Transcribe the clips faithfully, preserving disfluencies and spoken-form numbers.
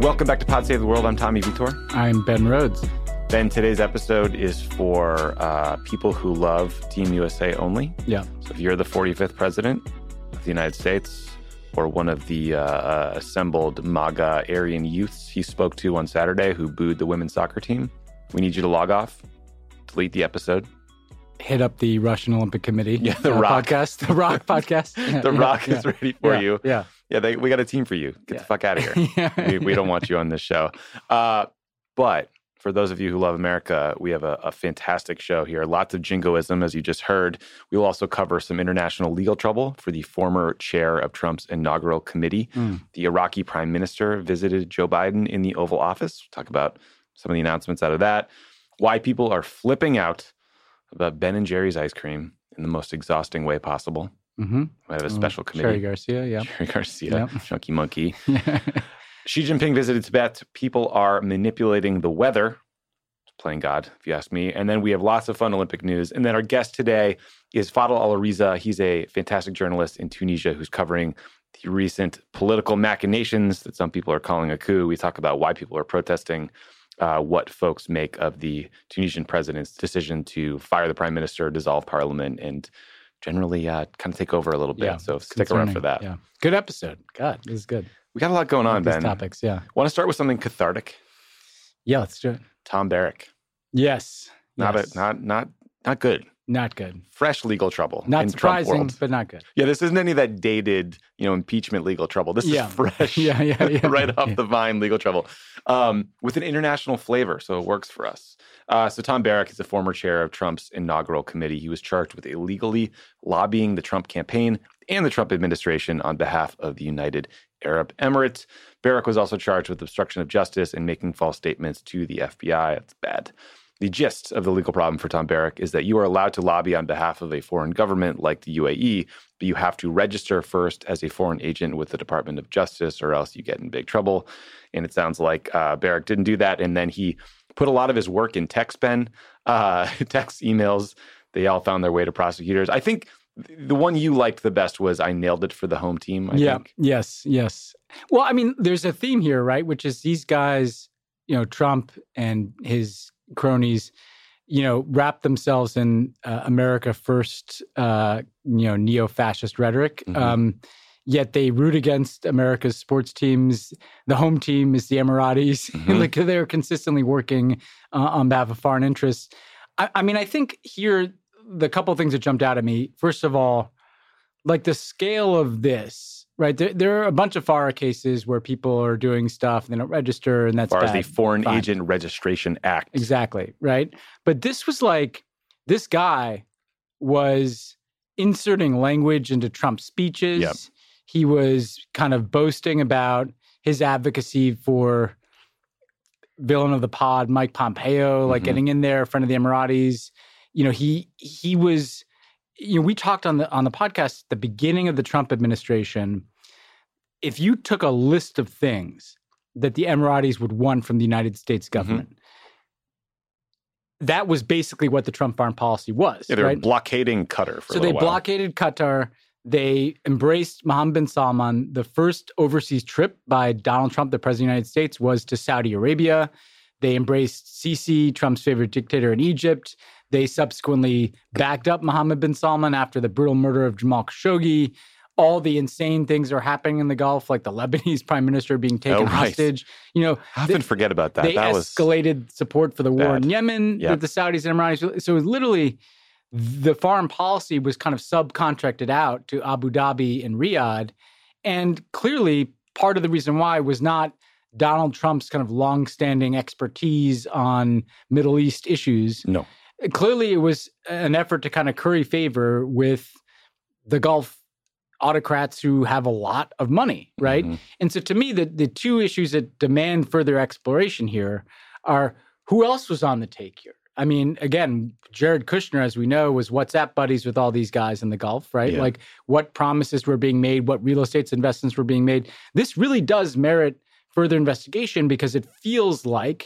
Welcome back to Pod Save the World. I'm Tommy Vitor. I'm Ben Rhodes. Ben, today's episode is for uh, people who love Team U S A only. Yeah. So if you're the forty-fifth president of the United States or one of the uh, uh, assembled MAGA Aryan youths he spoke to on Saturday who booed the women's soccer team, we need you to log off, delete the episode. Hit up the Russian Olympic Committee yeah, the uh, Rock. podcast. The Rock podcast. Yeah, the yeah, Rock yeah. is ready for yeah, you. Yeah. Yeah, they, we got a team for you. Get yeah. the fuck out of here. yeah. we, we don't want you on this show. Uh, but for those of you who love America, we have a, a fantastic show here. Lots of jingoism, as you just heard. We will also cover some international legal trouble for the former chair of Trump's inaugural committee. Mm. The Iraqi prime minister visited Joe Biden in the Oval Office. We'll talk about some of the announcements out of that. Why people are flipping out about Ben and Jerry's ice cream in the most exhausting way possible. Mm-hmm. We have a special mm, committee. Sherry Garcia, yeah. Sherry Garcia, yep. Chunky Monkey. Xi Jinping visited Tibet. People are manipulating the weather. Playing God, if you ask me. And then we have lots of fun Olympic news. And then our guest today is Fadel Alariza. He's a fantastic journalist in Tunisia who's covering the recent political machinations that some people are calling a coup. We talk about why people are protesting, uh, what folks make of the Tunisian president's decision to fire the prime minister, dissolve parliament, and generally uh, kind of take over a little bit. Yeah, so stick around for that. Yeah. Good episode. God, this is good. We got a lot going on, These Ben. topics, yeah. Want to start with something cathartic? Yeah, let's do it. Tom Barrack. Yes. Not yes. a, not not not good. Not good. Fresh legal trouble. Not in surprising, Trump world. but not good. Yeah, this isn't any of that dated, you know, impeachment legal trouble. This yeah. is fresh, yeah, yeah, yeah, right off yeah. the vine legal trouble, um, with an international flavor, so it works for us. Uh, so Tom Barrack is the former chair of Trump's inaugural committee. He was charged with illegally lobbying the Trump campaign and the Trump administration on behalf of the United Arab Emirates. Barrack was also charged with obstruction of justice and making false statements to the F B I. That's bad. The gist of the legal problem for Tom Barrack is that you are allowed to lobby on behalf of a foreign government like the U A E, but you have to register first as a foreign agent with the Department of Justice or else you get in big trouble. And it sounds like uh, Barrack didn't do that. And then he put a lot of his work in text, Ben, uh, text, emails. They all found their way to prosecutors. I think the one you liked the best was I nailed it for the home team, I yeah. think. Yes. Yes. Well, I mean, there's a theme here, right? Which is these guys, you know, Trump and his cronies, you know, wrap themselves in uh, America first, uh, you know, neo-fascist rhetoric. Mm-hmm. Um, yet they root against America's sports teams. The home team is the Emiratis. Mm-hmm. Like they're consistently working uh, on behalf of foreign interests. I, I mean, I think here, the couple of things that jumped out at me, first of all, like the scale of this, right? There, there are a bunch of F A R A cases where people are doing stuff and they don't register, and that's As far bad. as the Foreign Fine. Agent Registration Act. Exactly, right? But this was like, this guy was inserting language into Trump's speeches. Yep. He was kind of boasting about his advocacy for villain of the pod, Mike Pompeo, like Mhm. getting in there in front of the Emiratis. You know, he he was, you know, we talked on the on the podcast at the beginning of the Trump administration. If you took a list of things that the Emiratis would want from the United States government, mm-hmm. that was basically what the Trump foreign policy was. Yeah, they were right? blockading Qatar for so a they little while. blockaded Qatar. They embraced Mohammed bin Salman. The first overseas trip by Donald Trump, the president of the United States, was to Saudi Arabia. They embraced Sisi, Trump's favorite dictator in Egypt. They subsequently backed up Mohammed bin Salman after the brutal murder of Jamal Khashoggi. All the insane things are happening in the Gulf, like the Lebanese prime minister being taken Oh, right. hostage. You know, I often they, forget about that. They that was escalated support for the war bad. in Yemen Yep. with the Saudis and Emiratis. So it was literally the foreign policy was kind of subcontracted out to Abu Dhabi and Riyadh. And clearly, part of the reason why was not Donald Trump's kind of longstanding expertise on Middle East issues. No. Clearly, it was an effort to kind of curry favor with the Gulf autocrats who have a lot of money, right? Mm-hmm. And so to me, the, the two issues that demand further exploration here are who else was on the take here? I mean, again, Jared Kushner, as we know, was WhatsApp buddies with all these guys in the Gulf, right? Yeah. Like what promises were being made, what real estate investments were being made. This really does merit further investigation because it feels like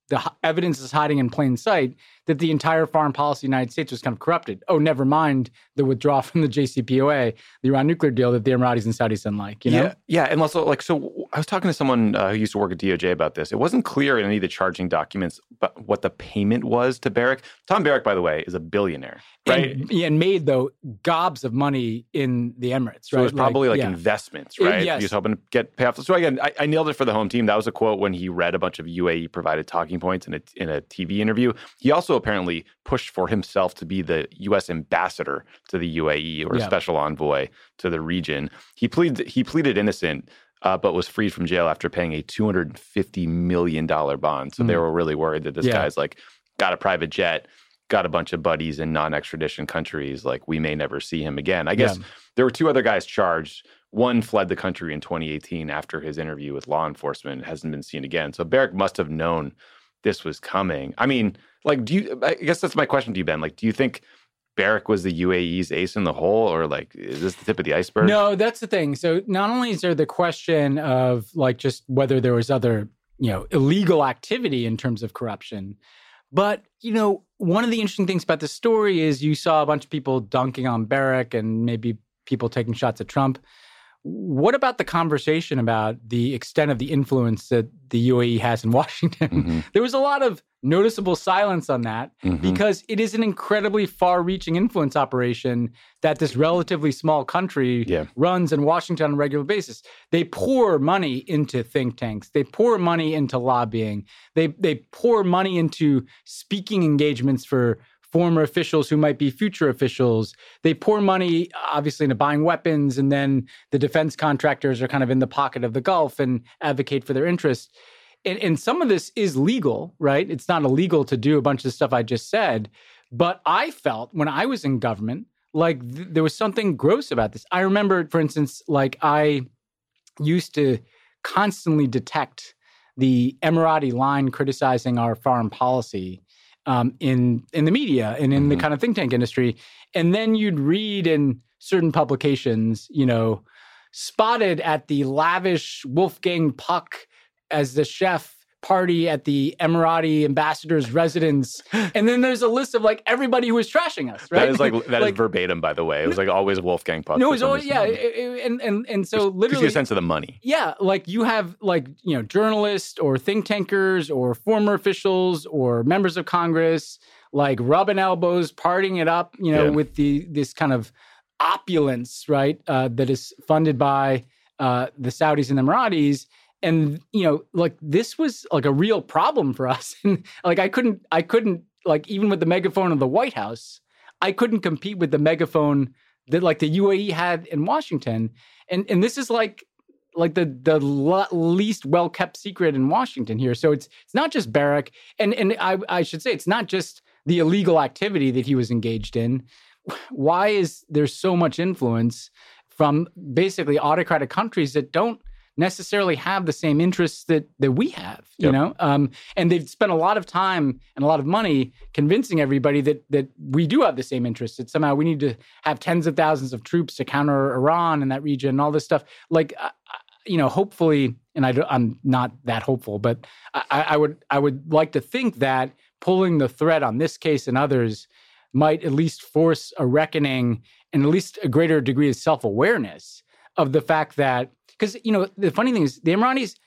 the h- evidence is hiding in plain sight that the entire foreign policy of the United States was kind of corrupted. Oh, never mind the withdrawal from the J C P O A, the Iran nuclear deal that the Emiratis and Saudis didn't like, you know? Yeah, yeah. And also, like, so I was talking to someone uh, who used to work at D O J about this. It wasn't clear in any of the charging documents but what the payment was to Barrack. Tom Barrack, by the way, is a billionaire, right? And, yeah, and made, though, gobs of money in the Emirates, So right? it was probably like, yeah. investments, Uh, right? yes. He was hoping to get pay off. So again, I, I nailed it for the home team. That was a quote when he read a bunch of U A E-provided talking points in a, in a T V interview. He also apparently pushed for himself to be the U S ambassador to the U A E or Yeah. special envoy to the region. He pleaded, he pleaded innocent, uh, but was freed from jail after paying a two hundred fifty million dollars bond. So Mm. they were really worried that this Yeah. guy's like got a private jet, got a bunch of buddies in non-extradition countries. Like, we may never see him again. I guess Yeah. there were two other guys charged. One fled the country in twenty eighteen after his interview with law enforcement, hasn't been seen again. So Barrack must have known this was coming. I mean, like, do you, I guess that's my question to you, Ben. Like, do you think Barrack was the U A E's ace in the hole, or like, is this the tip of the iceberg? No, that's the thing. So not only is there the question of like just whether there was other, you know, illegal activity in terms of corruption, but, you know, one of the interesting things about the story is you saw a bunch of people dunking on Barrack and maybe people taking shots at Trump. What about the conversation about the extent of the influence that the U A E has in Washington? Mhm. There was a lot of noticeable silence on that Mhm. because it is an incredibly far-reaching influence operation that this relatively small country Yeah. runs in Washington on a regular basis. They pour money into think tanks. They pour money into lobbying. They they pour money into speaking engagements for former officials who might be future officials. They pour money, obviously, into buying weapons, and then the defense contractors are kind of in the pocket of the Gulf and advocate for their interests. And, and some of this is legal, right? It's not illegal to do a bunch of the stuff I just said. But I felt when I was in government, like th- there was something gross about this. I remember, for instance, like I used to constantly detect the Emirati line criticizing our foreign policy um, in in the media and in the Mhm. kind of think tank industry. And then you'd read in certain publications, you know, spotted at the lavish Wolfgang Puck as the chef party at the Emirati ambassador's residence. And then there's a list of like everybody who was trashing us, right? That is like, that is Like- verbatim, by the way. It was like always Wolfgang Puck. No, for it's some always, reason. yeah. it- it- and, and, and so Gives you literally, a sense of the money. yeah, like you have like, you know, journalists or think tankers or former officials or members of Congress, like rubbing elbows, partying it up, you know, Yeah. with the this kind of opulence, right, uh, that is funded by uh, the Saudis and the Emiratis. And, you know, like this was like a real problem for us. And like I couldn't, I couldn't, like even with the megaphone of the White House, I couldn't compete with the megaphone that like the U A E had in Washington. And and this is like like the the le- least well kept secret in Washington here. So it's it's not just Barrack, and and I I should say it's not just the illegal activity that he was engaged in. Why is there so much influence from basically autocratic countries that don't necessarily have the same interests that that we have, you Yep. know? Um, and they've spent a lot of time and a lot of money convincing everybody that that we do have the same interests. That somehow we need to have tens of thousands of troops to counter Iran in that region and all this stuff. Like, uh, you know, hopefully, and I, don't- I'm not that hopeful, but I, I would I would like to think that pulling the thread on this case and others might at least force a reckoning and at least a greater degree of self-awareness of the fact that, because, you know, the funny thing is the Emiratis,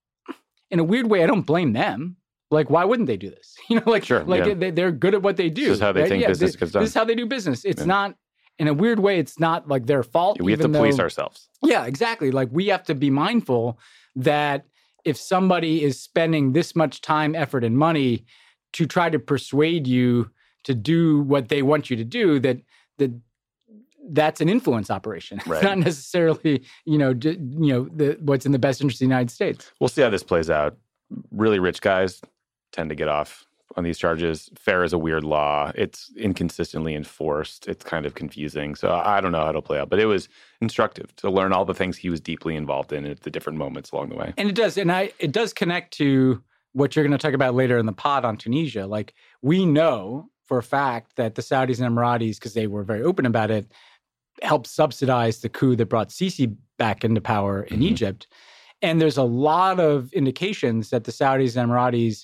in a weird way, I don't blame them. Like, why wouldn't they do this? You know, like, Sure, like yeah. they, they're good at what they do. This is how they right? think Yeah, business this, gets done. This is how they do business. It's Yeah. not, in a weird way, it's not like their fault. We have to even police though- ourselves. Yeah, exactly. Like we have to be mindful that if somebody is spending this much time, effort, and money to try to persuade you to do what they want you to do, that that that's an influence operation. Right. It's not necessarily, you know, d- you know, the, what's in the best interest of the United States. We'll see how this plays out. Really rich guys tend to get off on these charges. FAIR is a weird law. It's inconsistently enforced. It's kind of confusing. So I don't know how it'll play out, but it was instructive to learn all the things he was deeply involved in at the different moments along the way. And it does, and I it does connect to what you're going to talk about later in the pod on Tunisia. Like we know for a fact that the Saudis and Emiratis, because they were very open about it, helped subsidize the coup that brought Sisi back into power in Mhm. Egypt. And there's a lot of indications that the Saudis and Emiratis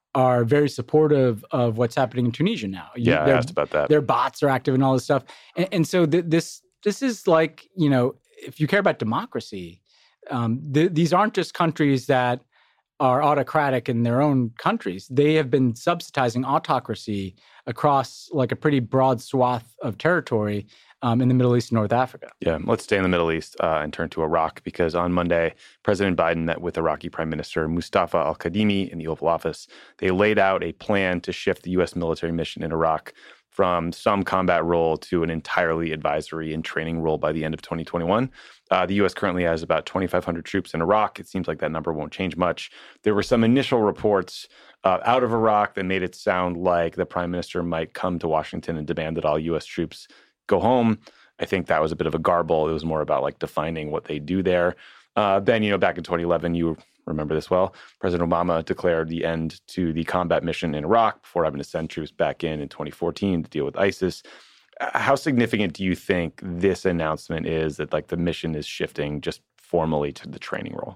are very supportive of what's happening in Tunisia now. You, yeah, I asked about that. Their bots are active and all this stuff. And, and so th- this this is like, you know, if you care about democracy, um, th- these aren't just countries that are autocratic in their own countries. They have been subsidizing autocracy across like a pretty broad swath of territory um, in the Middle East and North Africa. Yeah, let's stay in the Middle East uh, and turn to Iraq, because on Monday, President Biden met with Iraqi Prime Minister Mustafa al-Kadhimi in the Oval Office. They laid out a plan to shift the U S military mission in Iraq from some combat role to an entirely advisory and training role by the end of twenty twenty-one. Uh, the U S currently has about twenty-five hundred troops in Iraq. It seems like that number won't change much. There were some initial reports uh, out of Iraq that made it sound like the prime minister might come to Washington and demand that all U S troops go home. I think that was a bit of a garble. It was more about like defining what they do there. Uh, then, you know, back in twenty eleven, you remember this well, President Obama declared the end to the combat mission in Iraq before having to send troops back in in twenty fourteen to deal with ISIS. How significant do you think this announcement is that like the mission is shifting just formally to the training role?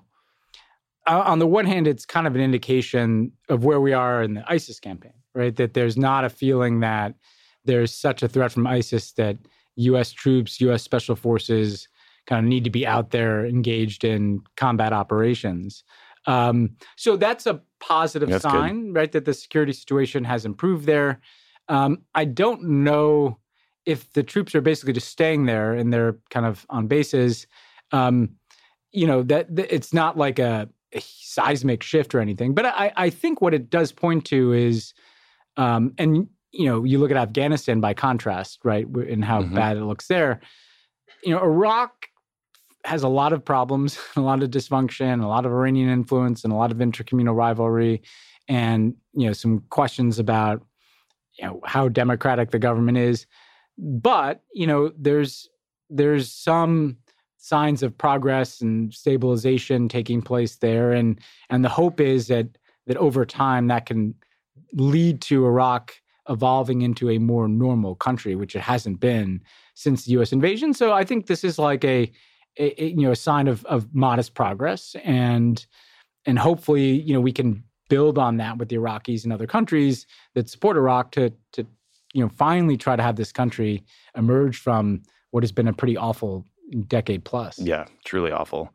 Uh, on the one hand, it's kind of an indication of where we are in the ISIS campaign, right? That there's not a feeling that there's such a threat from ISIS that U S troops, U S special forces kind of need to be out there engaged in combat operations. Um, so that's a positive that's sign, good. right? That the security situation has improved there. Um, I don't know if the troops are basically just staying there and they're kind of on bases. Um, you know, that, that it's not like a, a seismic shift or anything. But I, I think what it does point to is, um, and you know, you look at Afghanistan by contrast, right, and how mm-hmm. bad it looks there. You know, Iraq has a lot of problems, a lot of dysfunction, a lot of Iranian influence, and a lot of intercommunal rivalry, and you know, some questions about you know how democratic the government is. But you know, there's there's some signs of progress and stabilization taking place there, and and the hope is that that over time that can lead to Iraq evolving into a more normal country, which it hasn't been since the U S invasion. So I think this is like a, a, a you know a sign of of modest progress, and and hopefully you know we can build on that with the Iraqis and other countries that support Iraq to to you know finally try to have this country emerge from what has been a pretty awful decade plus. Yeah, truly awful.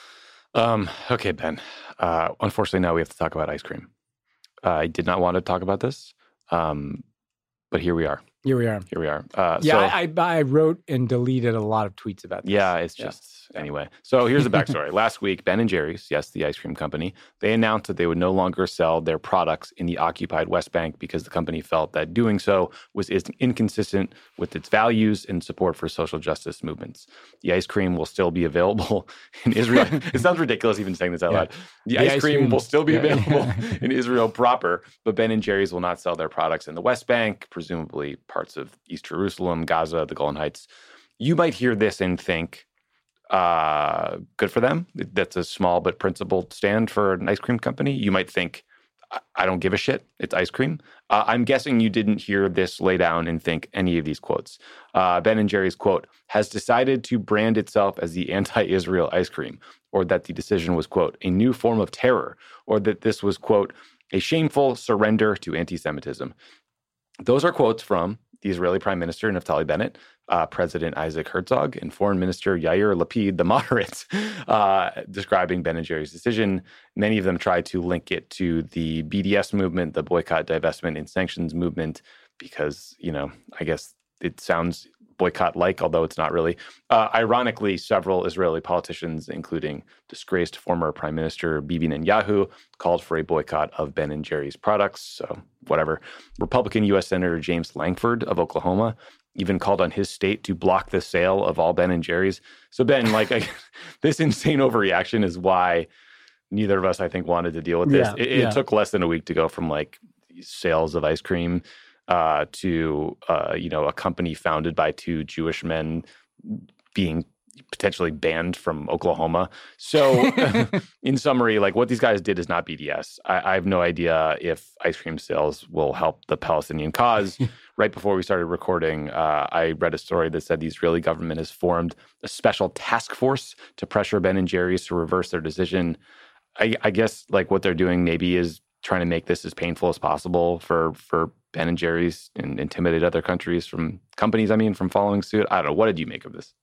Um, okay, Ben. Uh, unfortunately, now we have to talk about ice cream. Uh, I did not want to talk about this. Um, but here we are. Here we are. Here we are. Uh, yeah, so, I, I I wrote and deleted a lot of tweets about this. Yeah, it's just, yeah. anyway. So here's the backstory. Last week, Ben and Jerry's, yes, the ice cream company, they announced that they would no longer sell their products in the occupied West Bank because the company felt that doing so was inconsistent with its values and support for social justice movements. The ice cream will still be available in Israel. It sounds ridiculous even saying this out yeah. loud. The, the ice, ice cream, cream will still be yeah. available in Israel proper, but Ben and Jerry's will not sell their products in the West Bank, presumably parts of East Jerusalem, Gaza, the Golan Heights. You might hear this and think, uh, good for them. That's a small but principled stand for an ice cream company. You might think, I don't give a shit. It's ice cream. Uh, I'm guessing you didn't hear this lay down and think any of these quotes. Uh, Ben and Jerry's quote, has decided to brand itself as the anti-Israel ice cream, or that the decision was, quote, a new form of terror, or that this was, quote, a shameful surrender to anti-Semitism. Those are quotes from the Israeli Prime Minister Naftali Bennett, uh, President Isaac Herzog, and Foreign Minister Yair Lapid, the moderate, uh, describing Ben and Jerry's decision. Many of them tried to link it to the B D S movement, the boycott, divestment, and sanctions movement, because, you know, I guess it sounds boycott-like, although it's not really. Uh, ironically, several Israeli politicians, including disgraced former Prime Minister Bibi Netanyahu, called for a boycott of Ben and Jerry's products. So whatever. Republican U S Senator James Langford of Oklahoma even called on his state to block the sale of all Ben and Jerry's. So Ben, like I, this insane overreaction is why neither of us, I think, wanted to deal with this. Yeah, it, it yeah. took less than a week to go from like sales of ice cream Uh, to, uh, you know, a company founded by two Jewish men being potentially banned from Oklahoma. So in summary, like what these guys did is not B D S. I, I have no idea if ice cream sales will help the Palestinian cause. Right before we started recording, uh, I read a story that said the Israeli government has formed a special task force to pressure Ben and Jerry's to reverse their decision. I, I guess like what they're doing maybe is trying to make this as painful as possible for for Ben and Jerry's and intimidate other countries from companies, I mean, from following suit? I don't know. What did you make of this?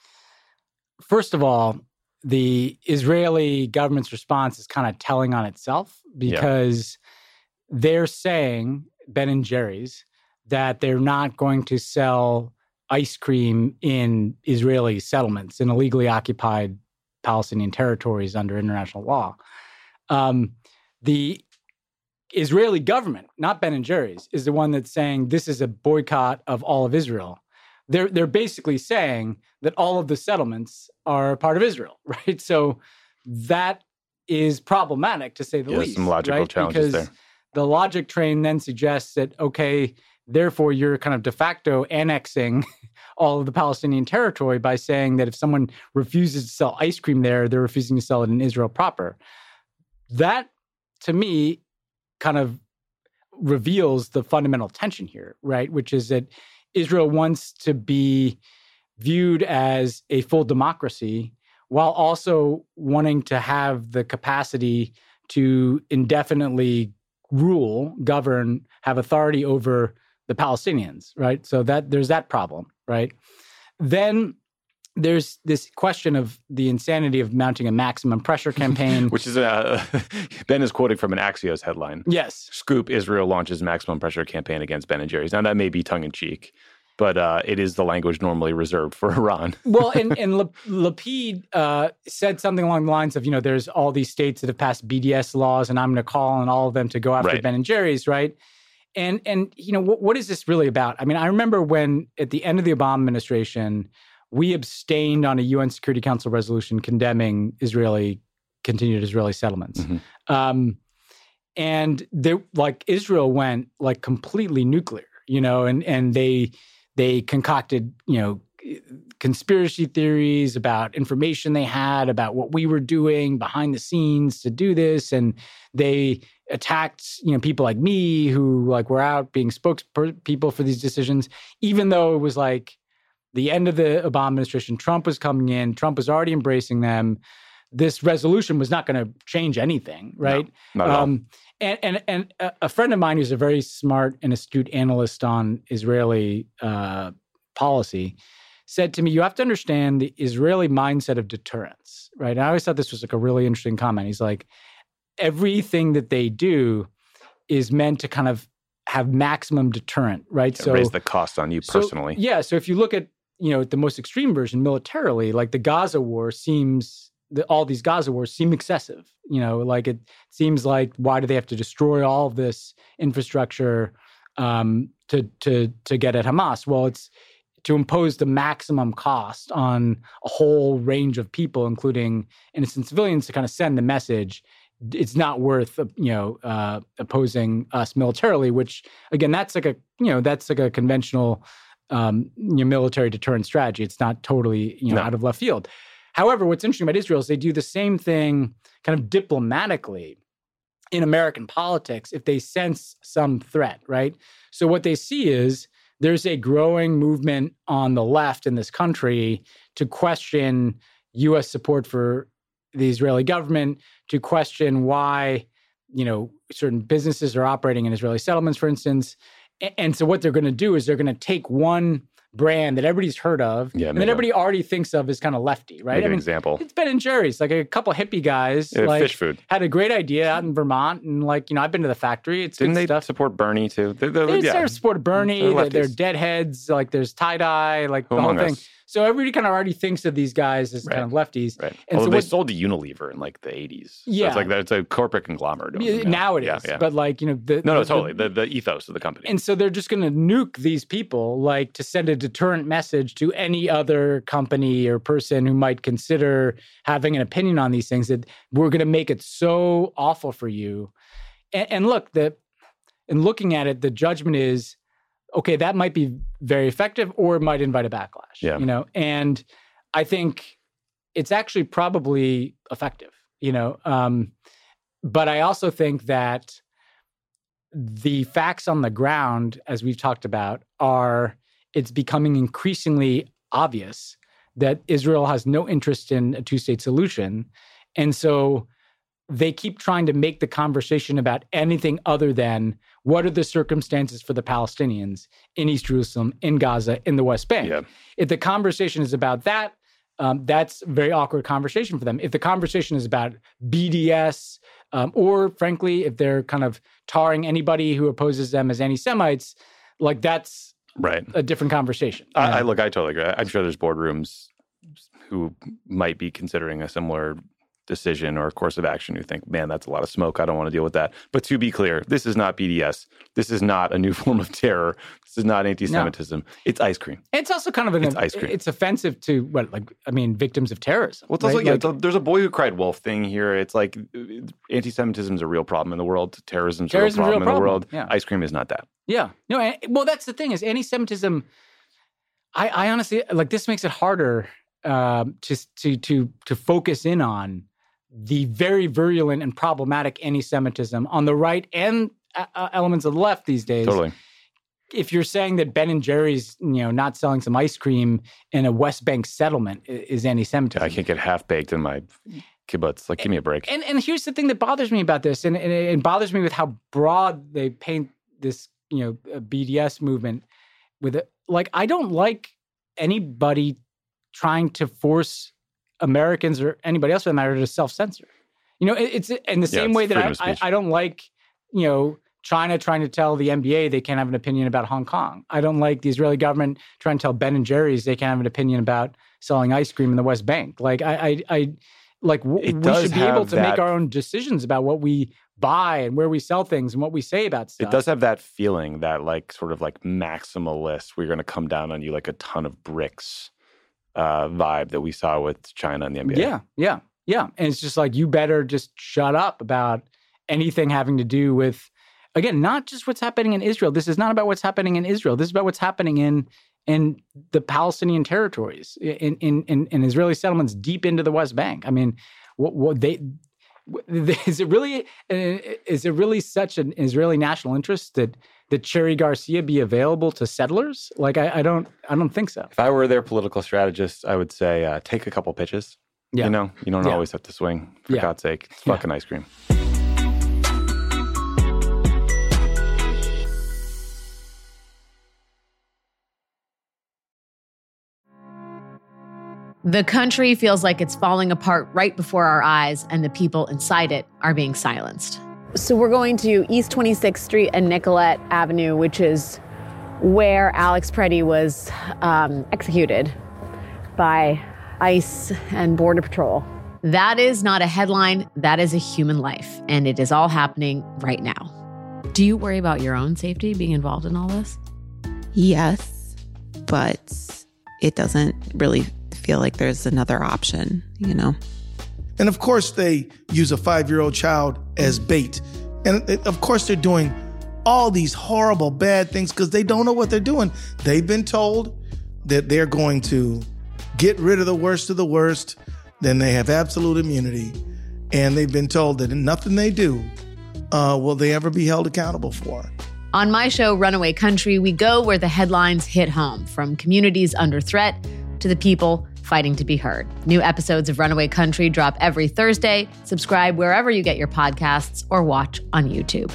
First of all, the Israeli government's response is kind of telling on itself because yeah. they're saying, Ben and Jerry's, that they're not going to sell ice cream in Israeli settlements, in illegally occupied Palestinian territories under international law. Um, the Israeli government, not Ben and Jerry's, is the one that's saying this is a boycott of all of Israel. They're they're basically saying that all of the settlements are part of Israel, right? So that is problematic, to say the yeah, least. Some logical right? challenges because there. The logic train then suggests that, okay, therefore you're kind of de facto annexing all of the Palestinian territory by saying that if someone refuses to sell ice cream there, they're refusing to sell it in Israel proper. That, to me, kind of reveals the fundamental tension here, right? Which is that Israel wants to be viewed as a full democracy while also wanting to have the capacity to indefinitely rule, govern, have authority over the Palestinians, right? So that there's that problem, right? Then there's this question of the insanity of mounting a maximum pressure campaign. Which is, uh, Ben is quoting from an Axios headline. Yes. Scoop, Israel launches maximum pressure campaign against Ben and Jerry's. Now, that may be tongue-in-cheek, but uh, it is the language normally reserved for Iran. Well, and, and Le- Lapid uh, said something along the lines of, you know, there's all these states that have passed B D S laws, and I'm going to call on all of them to go after right. Ben and Jerry's, right? And, and you know, what, what is this really about? I mean, I remember when, at the end of the Obama administration, we abstained on a U N Security Council resolution condemning Israeli, continued Israeli settlements. Mm-hmm. Um, and they, like, Israel went, like, completely nuclear, you know, and, and they, they concocted, you know, conspiracy theories about information they had about what we were doing behind the scenes to do this. And they attacked, you know, people like me who, like, were out being spokespeople for these decisions, even though it was, like, the end of the Obama administration, Trump was coming in, Trump was already embracing them. This resolution was not going to change anything, right? No, not at um, all. And, and, and a friend of mine who's a very smart and astute analyst on Israeli uh, policy said to me, you have to understand the Israeli mindset of deterrence, right? And I always thought this was like a really interesting comment. He's like, everything that they do is meant to kind of have maximum deterrent, right? Yeah, so raise the cost on you personally. So, yeah. So if you look at, you know, the most extreme version militarily, like the Gaza war seems, the, all these Gaza wars seem excessive. You know, like it seems like, why do they have to destroy all of this infrastructure um, to to to get at Hamas? Well, it's to impose the maximum cost on a whole range of people, including innocent civilians, to kind of send the message it's not worth, you know, uh, opposing us militarily. Which again, that's like a you know that's like a conventional um, you know, military deterrent strategy. It's not totally you know no. out of left field. However, what's interesting about Israel is they do the same thing kind of diplomatically in American politics if they sense some threat, right? So what they see is there's a growing movement on the left in this country to question U S support for the Israeli government, to question why, you know, certain businesses are operating in Israeli settlements, for instance. And so what they're going to do is they're going to take one brand that everybody's heard of, yeah, and that everybody already thinks of as kind of lefty, right? Make I mean, an example. It's Ben and Jerry's, like a couple hippie guys, yeah, like fish food. Had a great idea out in Vermont, and like you know, I've been to the factory. It's Didn't good they stuff. support Bernie too? They're, they're, They yeah. sort of support Bernie. They're, they're, they're deadheads. Like there's tie dye, like Who the whole thing. us? So everybody kind of already thinks of these guys as right. kind of lefties. Right. And Although so they what, sold to Unilever in like the eighties. So yeah, it's like that. It's a corporate conglomerate. Yeah, now it is. Yeah, yeah. But like you know, the no, no, the, totally. The, the ethos of the company. And so they're just going to nuke these people, like to send a deterrent message to any other company or person who might consider having an opinion on these things. That we're going to make it so awful for you. And, and look, the in looking at it, the judgment is, okay, that might be very effective, or it might invite a backlash. Yeah. You know, and I think it's actually probably effective. You know, um, but I also think that the facts on the ground, as we've talked about, are it's becoming increasingly obvious that Israel has no interest in a two-state solution. And so they keep trying to make the conversation about anything other than what are the circumstances for the Palestinians in East Jerusalem, in Gaza, in the West Bank. Yeah. If the conversation is about that, um, that's a very awkward conversation for them. If the conversation is about B D S, um, or frankly, if they're kind of tarring anybody who opposes them as anti-Semites, like that's right. a different conversation. I, I look, I totally agree. I'm sure there's boardrooms who might be considering a similar decision or course of action who think, man, that's a lot of smoke. I don't want to deal with that. But to be clear, this is not B D S. This is not a new form of terror. This is not anti-Semitism. No. It's ice cream. It's also kind of an, it's ice cream. It's offensive to what, like, I mean, victims of terrorism. Well, it's also, right? yeah, like, it's a, there's a boy who cried wolf thing here. It's like anti-Semitism is a real problem in the world. Terrorism is a real problem in the world. Yeah. Ice cream is not that. Yeah. No, and, well, that's the thing is anti-Semitism, I, I honestly, like, this makes it harder um, to, to, to, to focus in on the very virulent and problematic anti-Semitism on the right and uh, elements of the left these days. Totally. If you're saying that Ben and Jerry's, you know, not selling some ice cream in a West Bank settlement is anti-Semitism. I can't get half baked in my kibbutz. Like, give me a break. And and here's the thing that bothers me about this, and, and it bothers me with how broad they paint this, you know, B D S movement with it. Like, I don't like anybody trying to force Americans or anybody else for that matter to self-censor. You know, it, it's in the same yeah, way that I, I, I don't like, you know, China trying to tell the N B A they can't have an opinion about Hong Kong. I don't like the Israeli government trying to tell Ben and Jerry's they can't have an opinion about selling ice cream in the West Bank. Like, I, I, I like w- we should be able to that, make our own decisions about what we buy and where we sell things and what we say about stuff. It does have that feeling, that like sort of like maximalist, we're going to come down on you like a ton of bricks uh, vibe that we saw with China and the N B A. Yeah, yeah, yeah. And it's just like, you better just shut up about anything having to do with, again, not just what's happening in Israel. This is not about what's happening in Israel. This is about what's happening in in the Palestinian territories, in in in, in Israeli settlements deep into the West Bank. I mean, what, what they is it really is it really such an Israeli national interest that that Cherry Garcia be available to settlers? Like, I, I don't I don't think so. If I were their political strategist, I would say uh, take a couple pitches. Yeah. You know, you don't yeah. always have to swing. For yeah. God's sake, it's fucking yeah. ice cream. The country feels like it's falling apart right before our eyes, and the people inside it are being silenced. So we're going to East twenty-sixth Street and Nicollet Avenue, which is where Alex Preddy was um, executed by ICE and Border Patrol. That is not a headline. That is a human life, and it is all happening right now. Do you worry about your own safety being involved in all this? Yes, but it doesn't really feel like there's another option, you know? And of course they use a five-year-old child as bait. And of course they're doing all these horrible, bad things because they don't know what they're doing. They've been told that they're going to get rid of the worst of the worst, then they have absolute immunity. And they've been told that nothing they do uh, will they ever be held accountable for. On my show, Runaway Country, we go where the headlines hit home, from communities under threat to the people fighting to be heard. New episodes of Runaway Country drop every Thursday. Subscribe wherever you get your podcasts or watch on YouTube.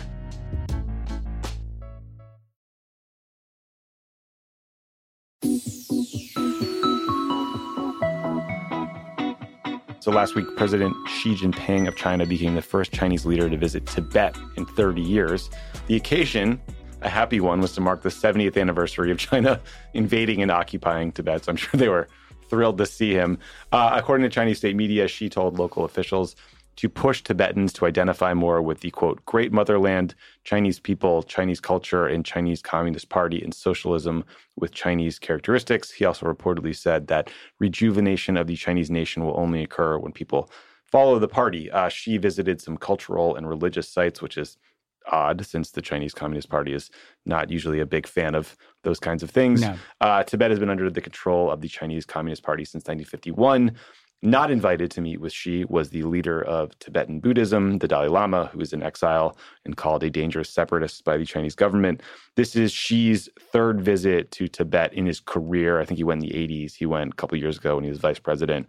So last week, President Xi Jinping of China became the first Chinese leader to visit Tibet in thirty years. The occasion, a happy one, was to mark the seventieth anniversary of China invading and occupying Tibet. So I'm sure they were thrilled to see him. Uh, according to Chinese state media, Xi told local officials to push Tibetans to identify more with the, quote, great motherland, Chinese people, Chinese culture, and Chinese Communist Party and socialism with Chinese characteristics. He also reportedly said that rejuvenation of the Chinese nation will only occur when people follow the party. Uh, Xi visited some cultural and religious sites, which is odd since the Chinese Communist Party is not usually a big fan of those kinds of things. No. Uh, Tibet has been under the control of the Chinese Communist Party since nineteen fifty-one. Not invited to meet with Xi was the leader of Tibetan Buddhism, the Dalai Lama, who is in exile and called a dangerous separatist by the Chinese government. This is Xi's third visit to Tibet in his career. I think he went in the eighties. He went a couple of years ago when he was vice president.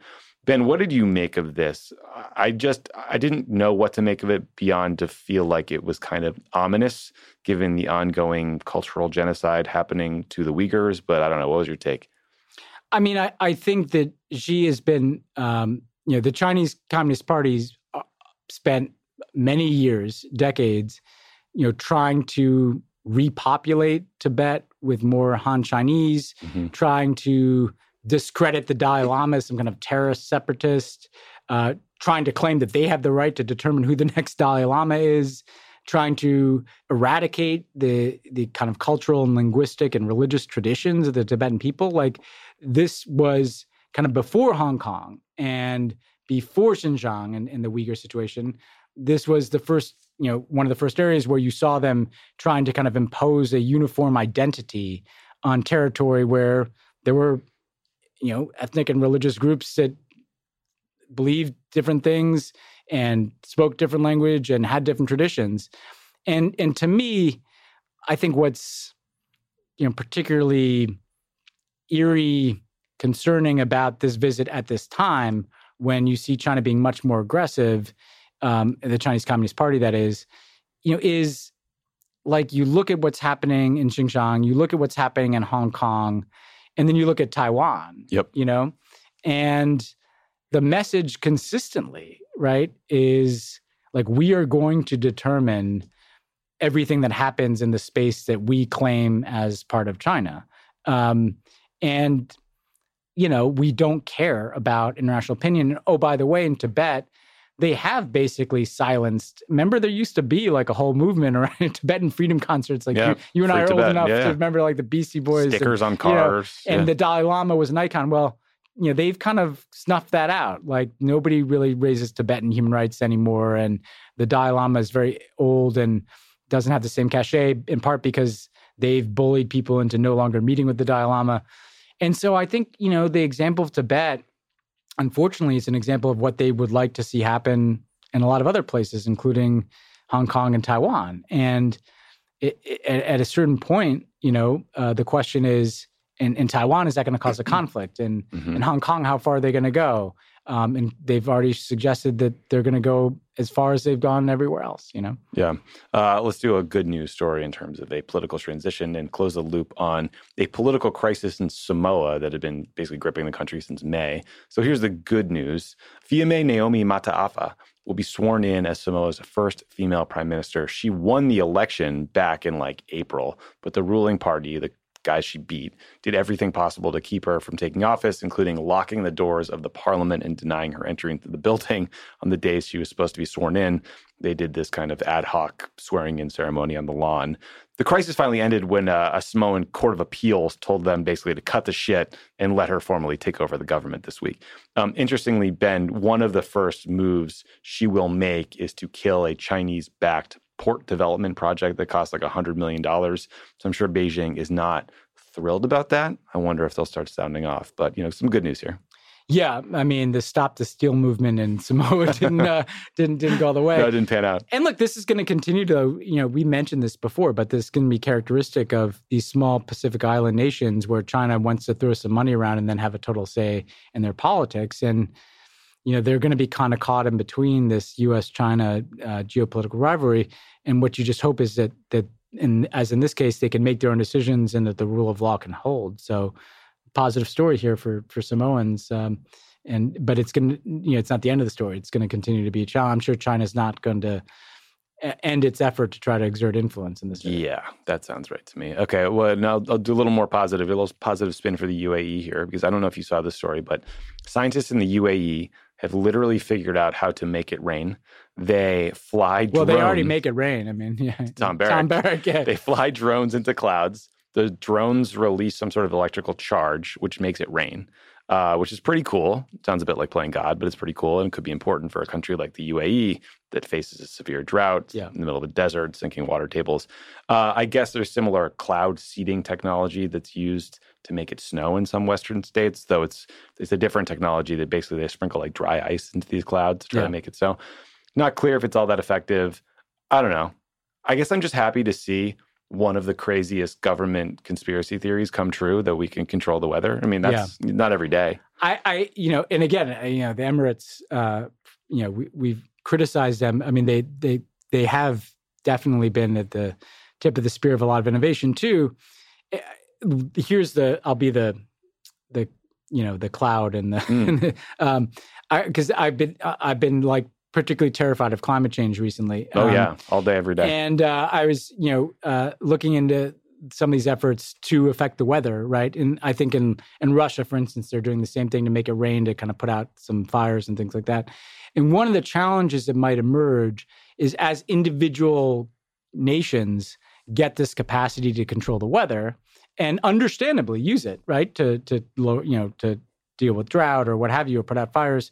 Ben, what did you make of this? I just, I didn't know what to make of it beyond to feel like it was kind of ominous, given the ongoing cultural genocide happening to the Uyghurs. But I don't know. What was your take? I mean, I, I think that Xi has been, um, you know, the Chinese Communist Party's spent many years, decades, you know, trying to repopulate Tibet with more Han Chinese, mm-hmm. trying to discredit the Dalai Lama as some kind of terrorist separatist, uh, trying to claim that they have the right to determine who the next Dalai Lama is, trying to eradicate the the kind of cultural and linguistic and religious traditions of the Tibetan people. Like, this was kind of before Hong Kong and before Xinjiang and, and the Uyghur situation. This was the first, you know, one of the first areas where you saw them trying to kind of impose a uniform identity on territory where there were, you know, ethnic and religious groups that believed different things and spoke different language and had different traditions. And and to me, I think what's, you know, particularly eerie, concerning about this visit at this time, when you see China being much more aggressive, um, the Chinese Communist Party, that is, you know, is like, you look at what's happening in Xinjiang, you look at what's happening in Hong Kong, and then you look at Taiwan, yep. you know, and the message consistently, right, is like, we are going to determine everything that happens in the space that we claim as part of China. Um, and, you know, we don't care about international opinion. Oh, by the way, in Tibet, they have basically silenced. Remember, there used to be like a whole movement around Tibetan freedom concerts. Like yeah, you, you and I are Tibet. old enough yeah, to yeah. remember like the Beastie Boys. Stickers and, on cars. You know, and yeah. the Dalai Lama was an icon. Well, you know, they've kind of snuffed that out. Like, nobody really raises Tibetan human rights anymore. And the Dalai Lama is very old and doesn't have the same cachet, in part because they've bullied people into no longer meeting with the Dalai Lama. And so I think, you know, the example of Tibet, unfortunately, is an example of what they would like to see happen in a lot of other places, including Hong Kong and Taiwan. And it, it, at a certain point, you know, uh, the question is, in, in Taiwan, is that going to cause a conflict? And mm-hmm. in Hong Kong, how far are they going to go? Um, and they've already suggested that they're going to go as far as they've gone everywhere else, you know? Yeah. Uh, let's do a good news story in terms of a political transition and close the loop on a political crisis in Samoa that had been basically gripping the country since May. So here's the good news. Fiame Naomi Mataafa will be sworn in as Samoa's first female prime minister. She won the election back in like April, but the ruling party, the guys she beat, did everything possible to keep her from taking office, including locking the doors of the parliament and denying her entry into the building on the days she was supposed to be sworn in. They did this kind of ad hoc swearing-in ceremony on the lawn. The crisis finally ended when uh, a Samoan court of appeals told them basically to cut the shit and let her formally take over the government this week. Um, interestingly, Ben, one of the first moves she will make is to kill a Chinese-backed port development project that costs like one hundred million dollars. So I'm sure Beijing is not thrilled about that. I wonder if they'll start sounding off. But, you know, some good news here. Yeah, I mean, the Stop the Steal movement in Samoa didn't uh, didn't didn't go all the way. No, it didn't pan out. And look, this is going to continue to, you know, we mentioned this before, but this is going to be characteristic of these small Pacific Island nations where China wants to throw some money around and then have a total say in their politics. And, you know, they're going to be kind of caught in between this U S China uh, geopolitical rivalry. And what you just hope is that, that in, as in this case, they can make their own decisions and that the rule of law can hold. So, positive story here for for Samoans. Um, and but it's going to, you know, it's not the end of the story. It's going to continue to be a challenge. I'm sure China's not going to end its effort to try to exert influence in this area. Yeah, that sounds right to me. Okay, well, now I'll do a little more positive, a little positive spin for the U A E here, because I don't know if you saw this story, but scientists in the U A E have literally figured out how to make it rain. They fly drones. Well, they already make it rain. I mean, yeah. Tom Barrack. Tom Barrack, yeah. They fly drones into clouds. The drones release some sort of electrical charge, which makes it rain, uh, which is pretty cool. Sounds a bit like playing God, but it's pretty cool and could be important for a country like the U A E that faces a severe drought yeah. in the middle of a desert, sinking water tables. Uh, I guess there's similar cloud seeding technology that's used to make it snow in some Western states, though it's it's a different technology that basically they sprinkle like dry ice into these clouds to try yeah. to make it so. Not clear if it's all that effective. I don't know. I guess I'm just happy to see one of the craziest government conspiracy theories come true, that we can control the weather. I mean, that's yeah. not every day. I, I, you know, and again, you know, the Emirates, uh, you know, we, we've criticized them. I mean, they, they, they have definitely been at the tip of the spear of a lot of innovation too. Here's the, I'll be the, the, you know, the cloud and the, mm. and the um, I, cause I've been, I've been like particularly terrified of climate change recently. Oh um, yeah. All day, every day. And uh, I was, you know, uh, looking into some of these efforts to affect the weather, right? And I think in, in Russia, for instance, they're doing the same thing to make it rain, to kind of put out some fires and things like that. And one of the challenges that might emerge is as individual nations get this capacity to control the weather and understandably use it, right? To, to you know, to deal with drought or what have you, or put out fires.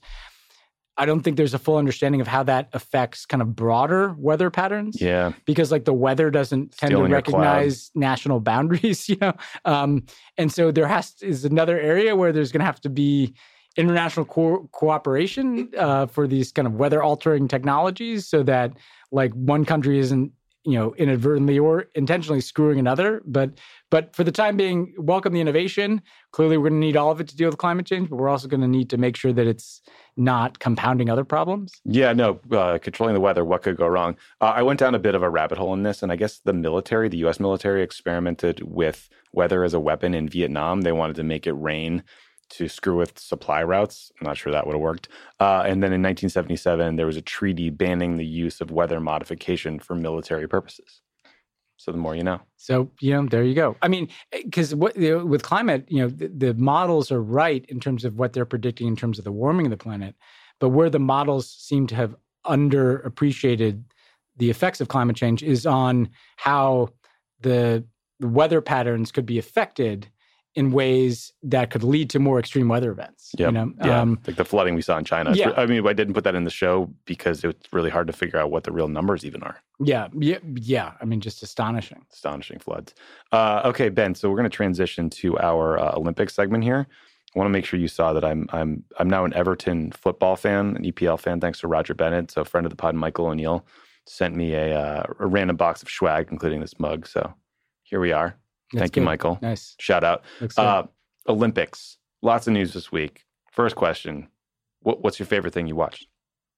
I don't think there's a full understanding of how that affects kind of broader weather patterns. Yeah. Because like the weather doesn't tend Still to in your recognize national boundaries, you know? Um, and so there has to, is another area where there's going to have to be international co- cooperation uh, for these kind of weather altering technologies so that like one country isn't, you know, inadvertently or intentionally screwing another. But but for the time being, welcome the innovation. Clearly, we're going to need all of it to deal with climate change, but we're also going to need to make sure that it's not compounding other problems. Yeah, no, uh, controlling the weather, what could go wrong? Uh, I went down a bit of a rabbit hole in this, and I guess the military, the U S military, experimented with weather as a weapon in Vietnam. They wanted to make it rain to screw with supply routes. I'm not sure that would have worked. Uh, and then in nineteen seventy-seven, there was a treaty banning the use of weather modification for military purposes. So the more you know. So, you know, there you go. I mean, because what you know, with climate, you know, the, the models are right in terms of what they're predicting in terms of the warming of the planet. But where the models seem to have underappreciated the effects of climate change is on how the, the weather patterns could be affected in ways that could lead to more extreme weather events. Yep. You know? Yeah, um, like the flooding we saw in China. Yeah. I mean, I didn't put that in the show because it's really hard to figure out what the real numbers even are. Yeah, yeah, yeah. I mean, just astonishing. Astonishing floods. Uh, okay, Ben, so we're going to transition to our uh, Olympics segment here. I want to make sure you saw that I'm I'm I'm now an Everton football fan, an E P L fan, thanks to Roger Bennett. So a friend of the pod, Michael O'Neill, sent me a, uh, a random box of swag, including this mug. So here we are. That's Thank good. you, Michael. Nice. Shout out. Uh, Olympics. Lots of news this week. First question. What, what's your favorite thing you watched?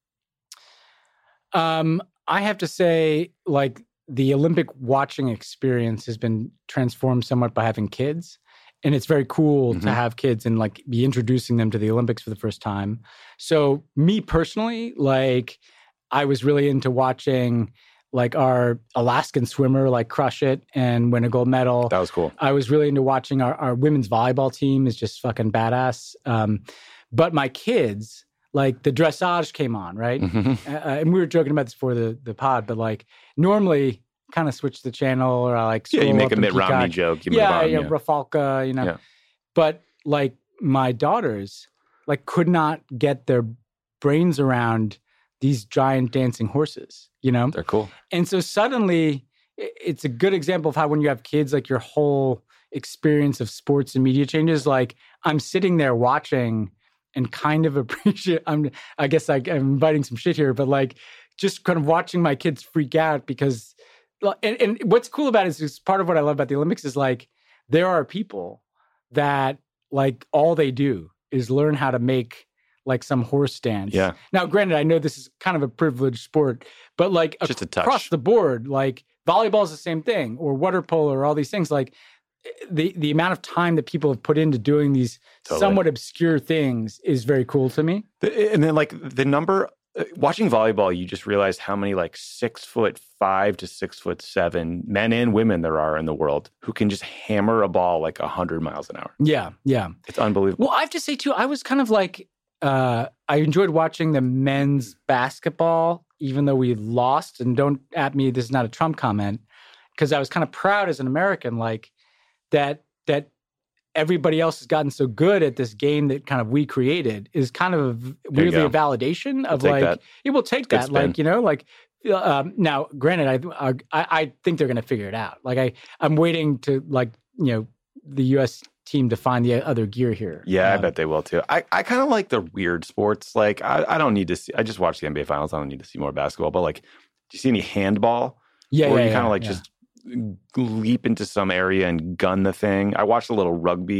Um, I have to say, like, the Olympic watching experience has been transformed somewhat by having kids. And it's very cool mm-hmm. to have kids and, like, be introducing them to the Olympics for the first time. So me personally, like, I was really into watching like our Alaskan swimmer, like crush it and win a gold medal. That was cool. I was really into watching our, our women's volleyball team is just fucking badass. Um, but my kids, like the dressage came on, right? Mm-hmm. Uh, and we were joking about this before the, the pod, but like normally kind of switch the channel or I like yeah, you make a Mitt Romney joke. You yeah, move on, you know, yeah. Rafalka, you know. Yeah. But like my daughters, like could not get their brains around these giant dancing horses, you know? They're cool. And so suddenly it's a good example of how when you have kids, like your whole experience of sports and media changes. Like I'm sitting there watching and kind of appreciate, I'm, I guess I, I'm inviting some shit here, but like just kind of watching my kids freak out because, and, and what's cool about it is, is part of what I love about the Olympics is like, there are people that like all they do is learn how to make like some horse dance. Yeah. Now, granted, I know this is kind of a privileged sport, but like just a touch. Across the board, like volleyball is the same thing, or water polo, or all these things. Like the the amount of time that people have put into doing these totally. somewhat obscure things is very cool to me. And then like the number, watching volleyball, you just realize how many like six foot five to six foot seven men and women there are in the world who can just hammer a ball like a hundred miles an hour. Yeah, yeah. It's unbelievable. Well, I have to say too, I was kind of like, Uh, I enjoyed watching the men's basketball, even though we lost. And don't at me, this is not a Trump comment, because I was kind of proud as an American, like that that everybody else has gotten so good at this game that kind of we created is kind of weirdly a validation of we'll like, that. it will take Good that, spin. like, you know, like, um, now, granted, I, I I think they're going to figure it out. Like I, I'm waiting to like, you know, the U S team to find the other gear here. Yeah, um, I bet they will too. I, I kind of like the weird sports. Like I, I don't need to see, I just watched the N B A finals. I don't need to see more basketball, but like, do you see any handball? Yeah, Where yeah, you kind of yeah, like yeah. just leap into some area and gun the thing. I watched a little rugby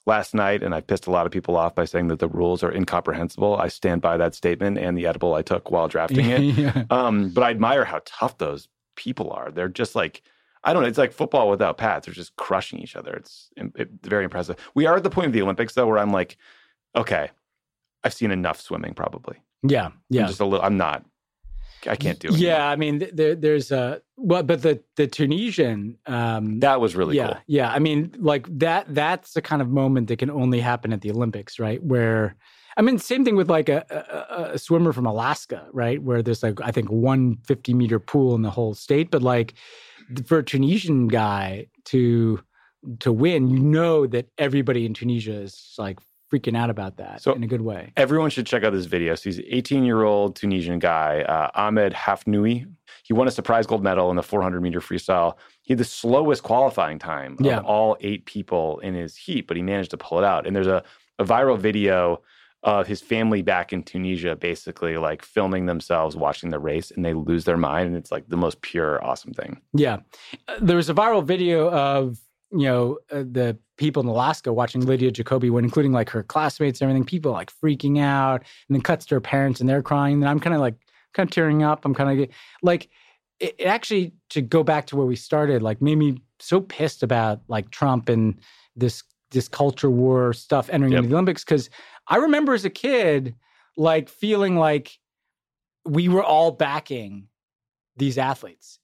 last night, and I pissed a lot of people off by saying that the rules are incomprehensible. I stand by that statement and the edible I took while drafting it. yeah. um, but I admire how tough those people are. They're just like, I don't know, it's like football without pads. They're just crushing each other. It's it, very impressive. We are at the point of the Olympics, though, where I'm like, okay, I've seen enough swimming probably. Yeah, yeah. I'm just a little, I'm not, I can't do it. Yeah, anymore. I mean, there, there's a, well, but the, the Tunisian. Um, that was really yeah, cool. Yeah, I mean, like that, that's the kind of moment that can only happen at the Olympics, right? Where, I mean, same thing with like a, a, a swimmer from Alaska, right? Where there's like, I think one fifty meter pool in the whole state. But like for a Tunisian guy to, to win, you know that everybody in Tunisia is like freaking out about that so in a good way. Everyone should check out this video. So he's an eighteen-year-old Tunisian guy, uh, Ahmed Hafnoui. He won a surprise gold medal in the four hundred meter freestyle. He had the slowest qualifying time of yeah. all eight people in his heat, but he managed to pull it out. And there's a, a viral video of his family back in Tunisia, basically like filming themselves watching the race, and they lose their mind. And it's like the most pure, awesome thing. Yeah. Uh, there was a viral video of, you know, uh, the people in Alaska watching Lydia Jacobi win, including like her classmates and everything, people like freaking out, and then cuts to her parents and they're crying. And I'm kind of like, kind of tearing up. I'm kind of like, it, it actually, to go back to where we started, like made me so pissed about like Trump and this, this culture war stuff entering yep. into the Olympics. Cause I remember as a kid, like feeling like we were all backing these athletes.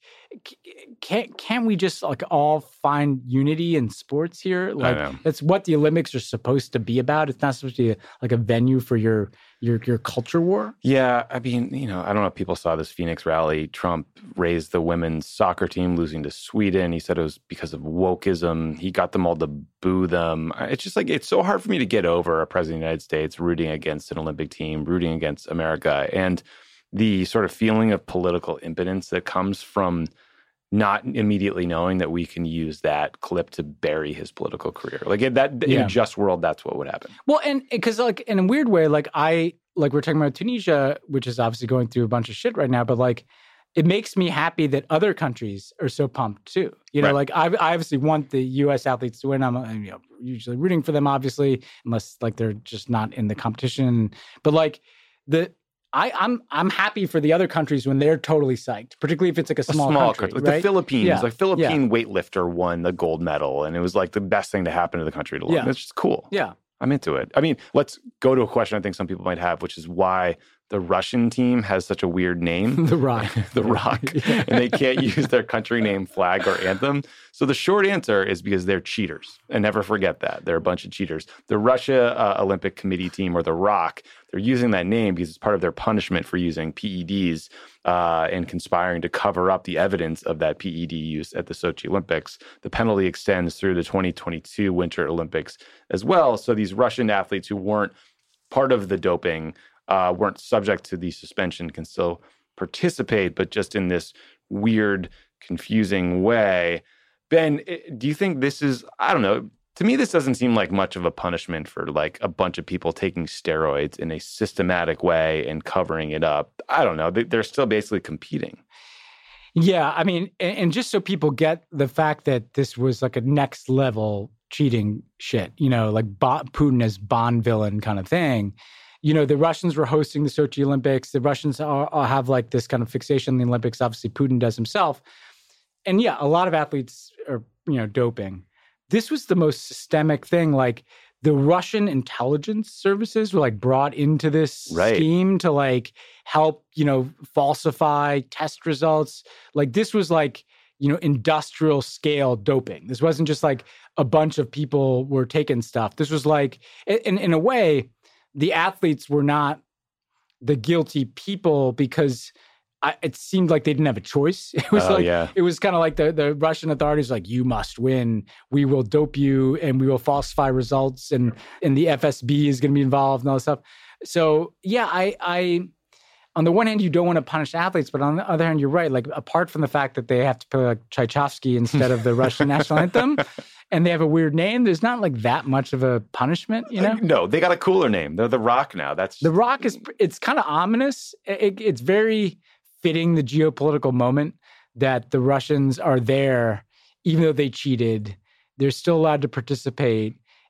Can't can't we just like all find unity in sports here? Like that's what the Olympics are supposed to be about. It's not supposed to be a, like a venue for your your your culture war. Yeah, I mean, you know, I don't know if people saw this Phoenix rally. Trump raised the women's soccer team losing to Sweden. He said it was because of wokeism. He got them all to boo them. It's just like, it's so hard for me to get over a president of the United States rooting against an Olympic team, rooting against America, and the sort of feeling of political impotence that comes from not immediately knowing that we can use that clip to bury his political career. Like in that, in yeah. a just world, that's what would happen. Well, and because like in a weird way, like I, like we're talking about Tunisia, which is obviously going through a bunch of shit right now, but like it makes me happy that other countries are so pumped too. You know, right. like I, I obviously want the U S athletes to win. I'm you know, usually rooting for them, obviously, unless like they're just not in the competition. But like the, I, I'm I'm happy for the other countries when they're totally psyched, particularly if it's like a small, a small country, country. Like right? the Philippines, yeah. like Philippine yeah. weightlifter won the gold medal, and it was like the best thing to happen to the country to learn. Yeah. It's just cool. Yeah, I'm into it. I mean, let's go to a question I think some people might have, which is why the Russian team has such a weird name. The Rock. the Rock. yeah. And they can't use their country name, flag, or anthem. So the short answer is because they're cheaters. And never forget that. They're a bunch of cheaters. The Russia uh, Olympic Committee team, or the Rock, they're using that name because it's part of their punishment for using P E Ds uh, and conspiring to cover up the evidence of that P E D use at the Sochi Olympics. The penalty extends through the twenty twenty-two Winter Olympics as well. So these Russian athletes who weren't part of the doping Uh, weren't subject to the suspension, can still participate, but just in this weird, confusing way. Ben, do you think this is, I don't know, to me, this doesn't seem like much of a punishment for like a bunch of people taking steroids in a systematic way and covering it up. I don't know. They're still basically competing. Yeah, I mean, and, and just so people get the fact that this was like a next level cheating shit, you know, like Bo- Putin as Bond villain kind of thing. You know, the Russians were hosting the Sochi Olympics. The Russians are, are have like this kind of fixation on the Olympics. Obviously, Putin does himself. And yeah, a lot of athletes are, you know, doping. This was the most systemic thing. Like the Russian intelligence services were like brought into this right. scheme to like help, you know, falsify test results. Like this was like, you know, industrial scale doping. This wasn't just like a bunch of people were taking stuff. This was like, in, in a way, the athletes were not the guilty people because I, it seemed like they didn't have a choice. It was oh, like yeah. it was kind of like the, the Russian authorities were like, you must win. We will dope you and we will falsify results, and and the F S B is going to be involved and all this stuff. So yeah, I I on the one hand you don't want to punish athletes, but on the other hand you're right. Like apart from the fact that they have to play like Tchaikovsky instead of the Russian national anthem. And they have a weird name. There's not like that much of a punishment, you know? No, they got a cooler name. They're the Rock now. That's the Rock is. It's kind of ominous. It, it's very fitting the geopolitical moment that the Russians are there, even though they cheated. They're still allowed to participate,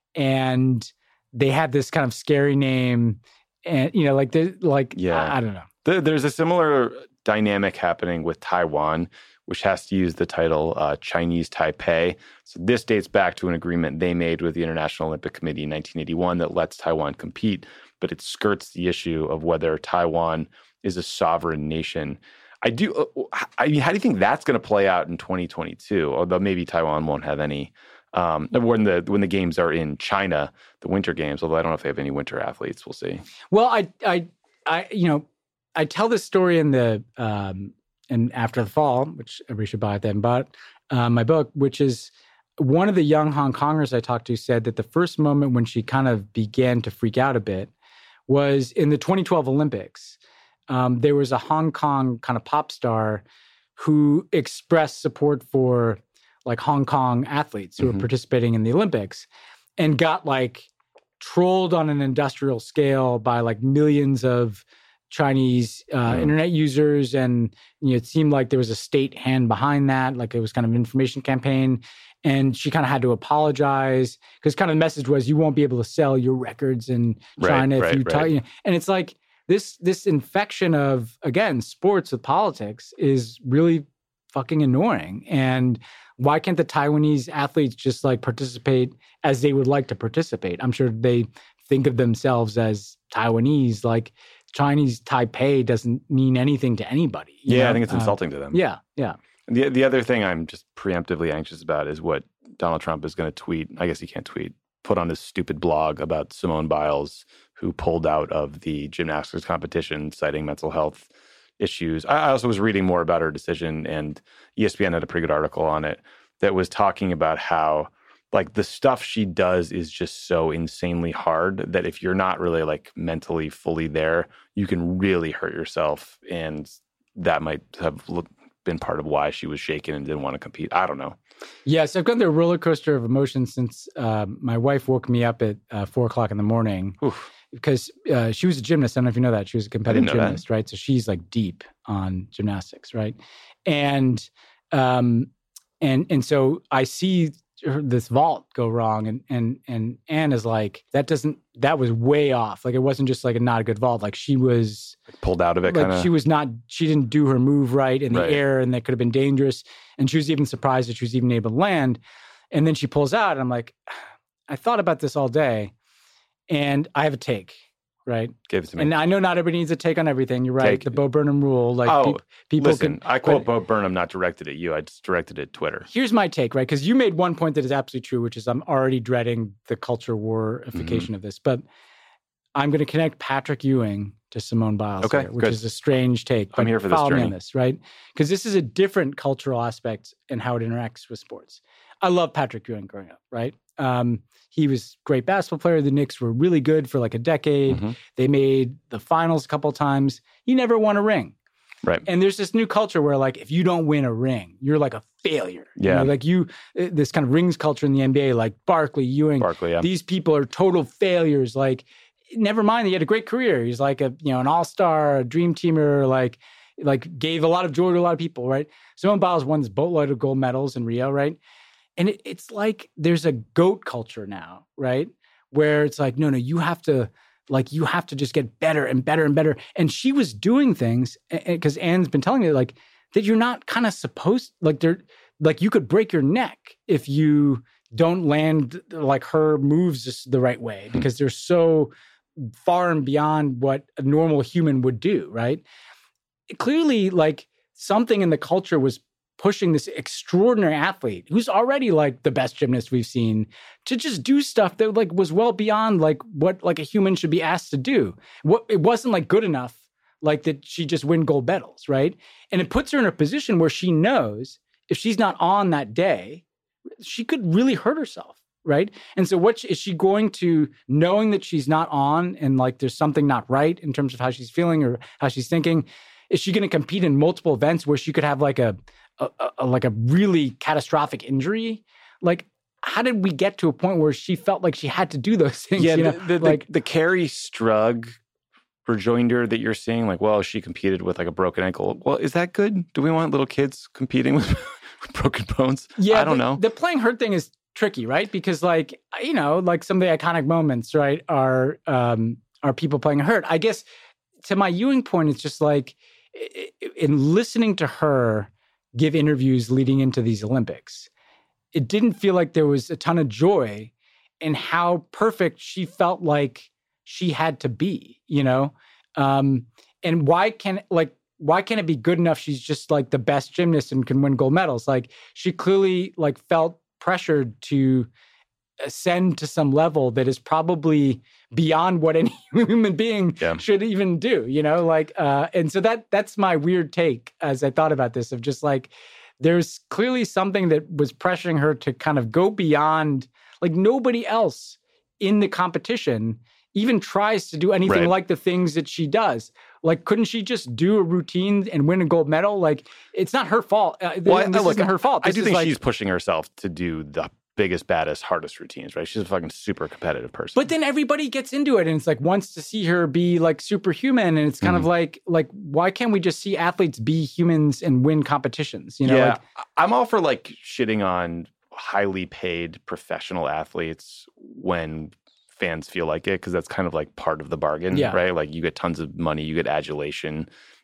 and they had this kind of scary name, and you know, like the like Yeah. I, I don't know. There- There's a similar dynamic happening with Taiwan, which has to use the title uh, Chinese Taipei. So this dates back to an agreement they made with the International Olympic Committee in nineteen eighty-one that lets Taiwan compete, but it skirts the issue of whether Taiwan is a sovereign nation. I do. uh, I mean, how do you think that's going to play out in twenty twenty-two? Although maybe Taiwan won't have any um, when the when the games are in China, the winter games. Although I don't know if they have any winter athletes. We'll see. Well, I I I you know I tell this story in the um, in After the Fall, which everybody should buy it then. But uh, my book, which is one of the young Hong Kongers I talked to, said that the first moment when she kind of began to freak out a bit was in the twenty twelve Olympics. Um, there was a Hong Kong kind of pop star who expressed support for like Hong Kong athletes who Mhm. were participating in the Olympics and got like trolled on an industrial scale by like millions of Chinese uh, Mm. internet users. And you know, it seemed like there was a state hand behind that, like it was kind of an information campaign. And she kind of had to apologize because kind of the message was you won't be able to sell your records in Right, China if right, you tell right. you. And it's like this this infection of, again, sports with politics is really fucking annoying. And why can't the Taiwanese athletes just like participate as they would like to participate? I'm sure they think of themselves as Taiwanese. Like Chinese Taipei doesn't mean anything to anybody. you Yeah, know? I think it's Um, insulting to them. Yeah, yeah. The the other thing I'm just preemptively anxious about is what Donald Trump is going to tweet. I guess he can't tweet. Put on his stupid blog about Simone Biles, who pulled out of the gymnastics competition, citing mental health issues. I I also was reading more about her decision, and E S P N had a pretty good article on it that was talking about how like the stuff she does is just so insanely hard that if you're not really like mentally fully there, you can really hurt yourself, and that might have looked been part of why she was shaken and didn't want to compete. I don't know. Yes, I've gone through a roller coaster of emotions since um, my wife woke me up at uh, four o'clock in the morning Oof. because uh, she was a gymnast. I don't know if you know that. She was a competitive know that. gymnast, right? So she's like deep on gymnastics, right? And um, and and so I see her, this vault go wrong, and and and Anne is like, that doesn't that was way off. Like it wasn't just like a not a good vault. Like she was Pulled out of it, like kind of. she was not, she didn't do her move right in the Right. air, and that could have been dangerous. And she was even surprised that she was even able to land. And then she pulls out, and I'm like, I thought about this all day, and I have a take, right? Give it to me. And I know not everybody needs a take on everything. You're right. Take- The Bo Burnham rule, like Oh, peop- people Listen, can. I quote but Bo Burnham, not directed at you. I just directed at Twitter. Here's my take, right? Because you made one point that is absolutely true, which is I'm already dreading the culture warification Mm-hmm. of this. But I'm going to connect Patrick Ewing to Simone Biles, Okay, here, which good. is a strange take. I'm but here for this follow me on journey. this, right? Because this is a different cultural aspect in how it interacts with sports. I love Patrick Ewing growing up, right? Um, he was a great basketball player. The Knicks were really good for like a decade. Mhm. They made the finals a couple times. He never won a ring. Right. And there's this new culture where, like, if you don't win a ring, you're like a failure. You Yeah. know, like you, uh, this kind of rings culture in the N B A, like Barkley, Ewing, Barkley, yeah. these people are total failures. Like, never mind, he had a great career. He's like a, you know, an all-star, a dream teamer, like, like gave a lot of joy to a lot of people, right? Simone Biles won this boatload of gold medals in Rio, right? And it, it's like there's a GOAT culture now, right? Where it's like, no, no, you have to, like, you have to just get better and better and better. And she was doing things, because Anne's been telling me, like, that you're not kind of supposed, like, they're, like, you could break your neck if you don't land, like, her moves just the right way, because they're so far and beyond what a normal human would do, right? Clearly, like, something in the culture was pushing this extraordinary athlete who's already like the best gymnast we've seen to just do stuff that like was well beyond like what like a human should be asked to do. What it wasn't like good enough, like that she just win gold medals, right? And it puts her in a position where she knows if she's not on that day, she could really hurt herself, right? And so what is she going to, knowing that she's not on and like there's something not right in terms of how she's feeling or how she's thinking, is she going to compete in multiple events where she could have like a A, a, like a really catastrophic injury? Like, how did we get to a point where she felt like she had to do those things? Yeah, you know, the, the, like the, the Carrie Strug rejoinder that you're saying, like, well, she competed with like a broken ankle. Well, is that good? Do we want little kids competing with, with broken bones? yeah, I don't the, know. The playing hurt thing is tricky, right? Because like, you know, like some of the iconic moments, right, are um, are people playing hurt. I guess to my Ewing point, it's just like in listening to her give interviews leading into these Olympics, it didn't feel like there was a ton of joy in how perfect she felt like she had to be, you know? Um, and why can like why can't it be good enough she's just like the best gymnast and can win gold medals? Like she clearly like felt pressured to ascend to some level that is probably beyond what any human being yeah. should even do, you know? Like, uh, and so that that's my weird take as I thought about this of just like, there's clearly something that was pressuring her to kind of go beyond, like nobody else in the competition even tries to do anything right. like the things that she does. Like, couldn't she just do a routine and win a gold medal? Like, it's not her fault. Uh, well, this look, isn't her fault. This I do think like, she's pushing herself to do the biggest, baddest, hardest routines, right? She's a fucking super competitive person. But then everybody gets into it and it's like wants to see her be like superhuman. And it's kind mm-hmm. of like, like, why can't we just see athletes be humans and win competitions? You know, yeah, like, I'm all for like shitting on highly paid professional athletes when fans feel like it, because that's kind of like part of the bargain, yeah. right? Like you get tons of money, you get adulation,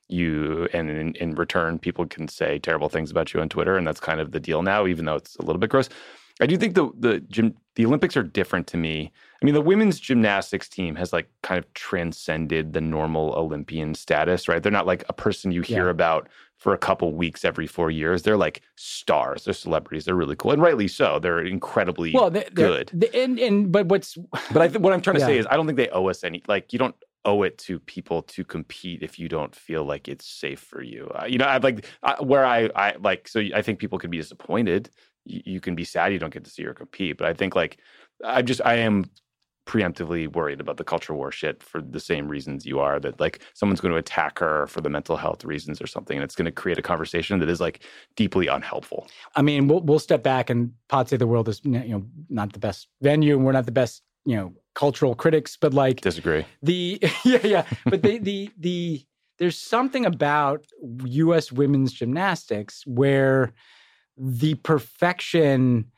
you and in, in return, people can say terrible things about you on Twitter, and that's kind of the deal now, even though it's a little bit gross. I do think the the gym, the Olympics are different to me. I mean, the women's gymnastics team has like kind of transcended the normal Olympian status, right? They're not like a person you hear yeah. about for a couple weeks every four years. They're like stars. They're celebrities. They're really cool, and rightly so. They're incredibly well, they're, good. They're, and and but what's but I th- what I'm trying to yeah. say is I don't think they owe us any. Like you don't owe it to people to compete if you don't feel like it's safe for you. Uh, you know, I like I, where I I like. So I think people can be disappointed. You, you can be sad you don't get to see her compete. But I think like I just I am preemptively worried about the culture war shit for the same reasons you are, that like someone's going to attack her for the mental health reasons or something, and it's going to create a conversation that is like deeply unhelpful. I mean, we'll we'll step back, and Pod Save the World is, you know, not the best venue, and we're not the best, you know, cultural critics, but like disagree. The yeah yeah, but the the the there's something about U S women's gymnastics where the perfection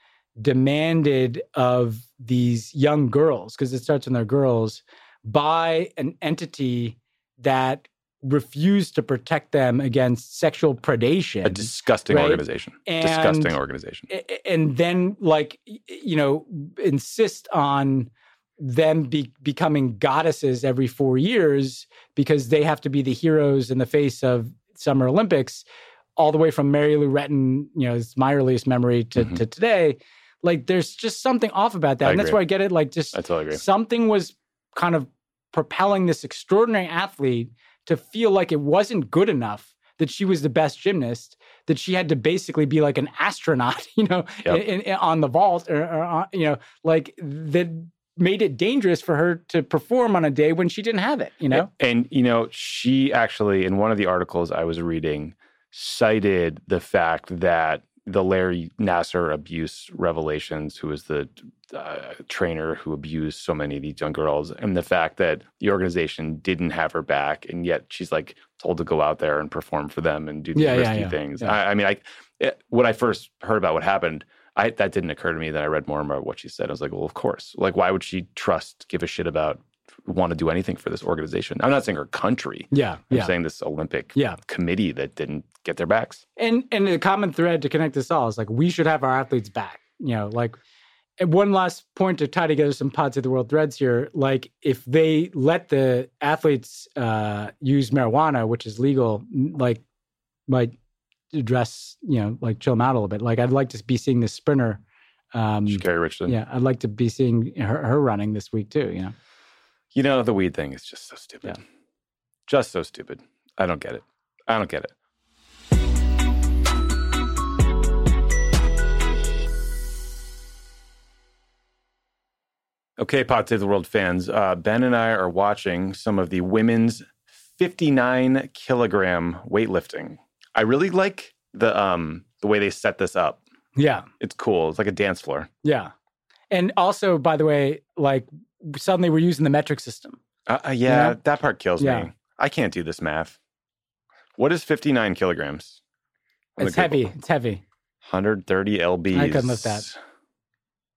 demanded of these young girls, because it starts when they're girls, by an entity that refused to protect them against sexual predation. A disgusting right? organization. And, disgusting organization. And then, like, you know, insist on them be, becoming goddesses every four years because they have to be the heroes in the face of Summer Olympics, all the way from Mary Lou Retton, you know, it's my earliest memory to, mm-hmm. to today. Like, there's just something off about that. I and that's agree. where I get it. Like, just I totally agree. Something was kind of propelling this extraordinary athlete to feel like it wasn't good enough that she was the best gymnast, that she had to basically be like an astronaut, you know, yep. in, in, on the vault, or, or, you know, like that made it dangerous for her to perform on a day when she didn't have it, you know? And, and you know, she actually, in one of the articles I was reading, cited the fact that the Larry Nassar abuse revelations, who was the uh, trainer who abused so many of these young girls, and the fact that the organization didn't have her back, and yet she's like told to go out there and perform for them and do these yeah, risky yeah, yeah. things. Yeah. I, I mean, I it, when I first heard about what happened, I that didn't occur to me. Then I read more and more about what she said. I was like, well, of course. Like, why would she trust, give a shit about, want to do anything for this organization? I'm not saying her country. Yeah, I'm yeah. saying this Olympic yeah. committee that didn't get their backs. And and the common thread to connect this all is like, we should have our athletes back. You know, like, and one last point to tie together some Pod Save the World threads here. Like, if they let the athletes uh, use marijuana, which is legal, like, might address, you know, like chill them out a little bit. Like, I'd like to be seeing this sprinter. Um, Sha'Carri Richardson. Yeah, I'd like to be seeing her, her running this week too, you know? You know, the weed thing is just so stupid. Yeah. Just so stupid. I don't get it. I don't get it. Okay, Pod Save the World fans. Uh, Ben and I are watching some of the women's fifty-nine kilogram weightlifting. I really like the um the way they set this up. Yeah. It's cool. It's like a dance floor. Yeah. And also, by the way, like, suddenly we're using the metric system. Uh, uh, yeah, you know? that part kills yeah. me. I can't do this math. What is fifty-nine kilograms? It's heavy. It's heavy. one hundred thirty lbs. I couldn't lift that.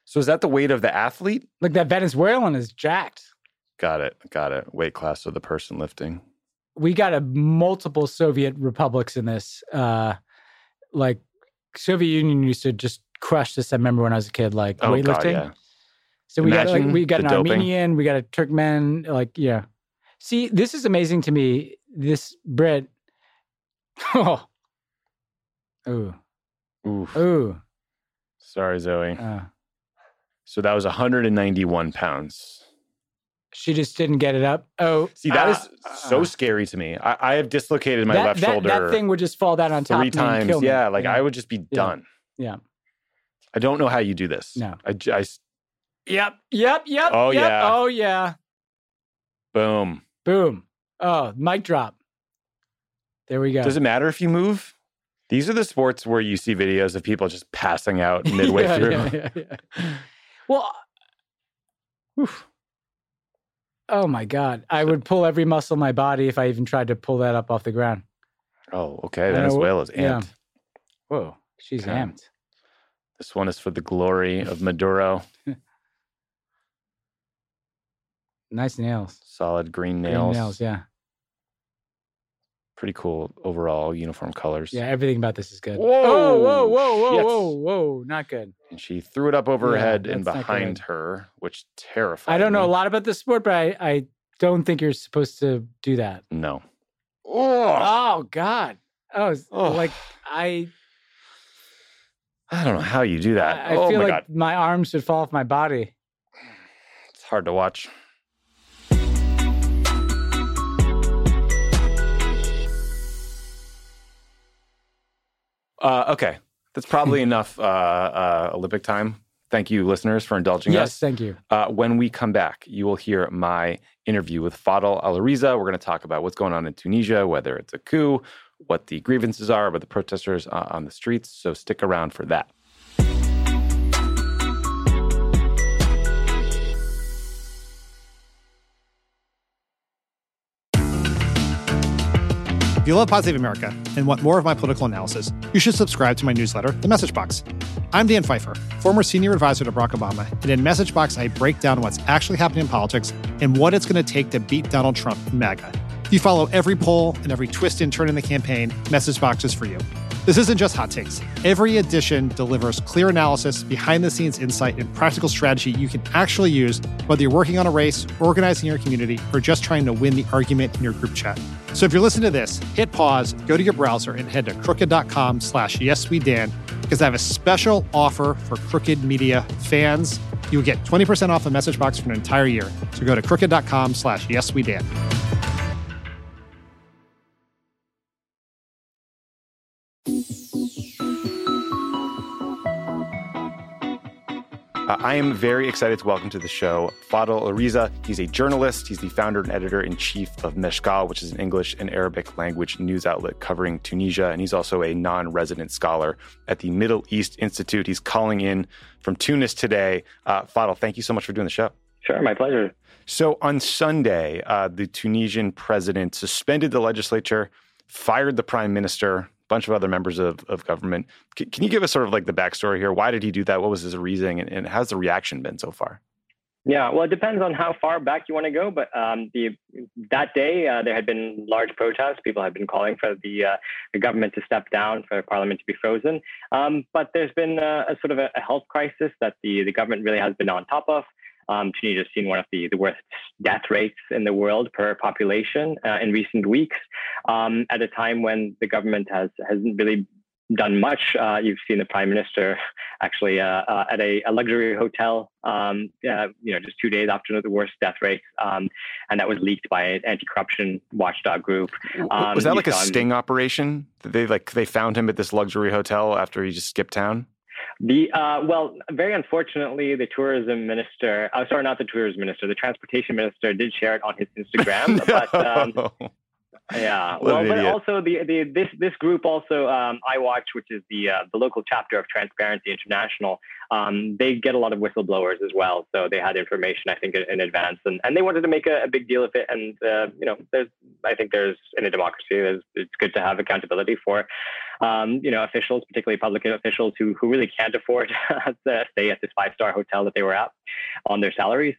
So is that the weight of the athlete? Like that Venezuelan is jacked. Got it. Got it. Weight class of the person lifting. We got a multiple Soviet republics in this. Uh, like Soviet Union used to just crush this. I remember when I was a kid, like Oh, weightlifting. God, yeah. So we got Imagine like we got the an doping. Armenian, we got a Turkmen, like yeah. See, this is amazing to me. This Brit. Oh. Ooh. Oof. Ooh. Sorry, Zoe. Uh, So that was one hundred ninety-one pounds. she just didn't get it up. Oh. See, that uh, is so uh, scary to me. I, I have dislocated my that, left that, shoulder That thing would just fall down on top three of me and times. kill me. Yeah, like I would just be done. Yeah. I don't know how you do this. No. I, j- I s- Yep. Yep. Yep. Oh, yep, yeah. Oh yeah. boom. Boom. Oh, mic drop. There we go. Does it matter if you move? These are the sports where you see videos of people just passing out midway Yeah, through. yeah, yeah, yeah. Well, oof. Oh my God. I would pull every muscle in my body if I even tried to pull that up off the ground. Oh, okay. I know- Venezuela's yeah. amped. Whoa. She's Okay. amped. This one is for the glory of Maduro. Nice nails. Solid green Green nails. nails. Yeah. Pretty cool overall uniform colors. Yeah. Everything about this is good. Whoa, Whoa, whoa, whoa, whoa, shit. whoa, whoa. Not good. And she threw it up over her Yeah, head and that's not behind good. her, which terrified I don't know a me. lot about this sport, but I, I don't think you're supposed to do that. No. Oh, Oh God. Oh, it's Oh. like I, I don't know how you do that. I I oh feel my like God. my arms should fall off my body. It's hard to watch. Uh, okay. That's probably enough uh, uh, Olympic time. Thank you, listeners, for indulging Yes, us. thank you. Uh, when we come back, you will hear my interview with Fadel Alariza. We're going to talk about what's going on in Tunisia, whether it's a coup, what the grievances are about the protesters uh, on the streets. So stick around for that. If you love Pod Save America and want more of my political analysis, you should subscribe to my newsletter, The Message Box. I'm Dan Pfeiffer, former senior advisor to Barack Obama, and in Message Box, I break down what's actually happening in politics and what it's going to take to beat Donald Trump and MAGA. If you follow every poll and every twist and turn in the campaign, Message Box is for you. This isn't just hot takes. Every edition delivers clear analysis, behind-the-scenes insight, and practical strategy you can actually use, whether you're working on a race, organizing your community, or just trying to win the argument in your group chat. So if you're listening to this, hit pause, go to your browser, and head to crooked.com slash yeswedan, because I have a special offer for Crooked Media fans. You'll get twenty percent off a Message Box for an entire year. So go to crooked.com slash yeswedan. Uh, I am very excited to welcome to the show Fadel Alariza. He's a journalist. He's the founder and editor-in-chief of Meshgal, which is an English and Arabic language news outlet covering Tunisia. And he's also a non-resident scholar at the Middle East Institute. He's calling in from Tunis today. Uh, Fadel, thank you so much for doing the show. Sure, my pleasure. So on Sunday, uh, the Tunisian president suspended the legislature, fired the prime minister, bunch of other members of, of government. C- can you give us sort of like the backstory here? Why did he do that? What was his reasoning? And, and how's the reaction been so far? Yeah, well, it depends on how far back you want to go. But um, the that day, uh, there had been large protests. People had been calling for the, uh, the government to step down, for parliament to be frozen. Um, but there's been a, a sort of a, a health crisis that the, the government really has been on top of. Um, Tunisia has seen one of the, the worst death rates in the world per population uh, in recent weeks, um, at a time when the government has hasn't really done much. Uh, you've seen the prime minister actually uh, uh, at a, a luxury hotel, um, uh, you know, just two days after the worst death rate, um, and that was leaked by an anti-corruption watchdog group. Um, was that you like a saw him- sting operation? Did they like they found him at this luxury hotel after he just skipped town? The uh, well, very unfortunately, the tourism minister, uh, sorry, not the tourism minister, the transportation minister did share it on his Instagram. But um, yeah, What well, an but idiot. also the, the this this group also um, iWatch, which is the uh, the local chapter of Transparency International, um, they get a lot of whistleblowers as well. So they had information, I think, in, in advance, and, and they wanted to make a, a big deal of it. And uh, you know, there's I think there's in a democracy, there's, it's good to have accountability for, um, you know, officials, particularly public officials who who really can't afford to stay at this five star hotel that they were at on their salaries.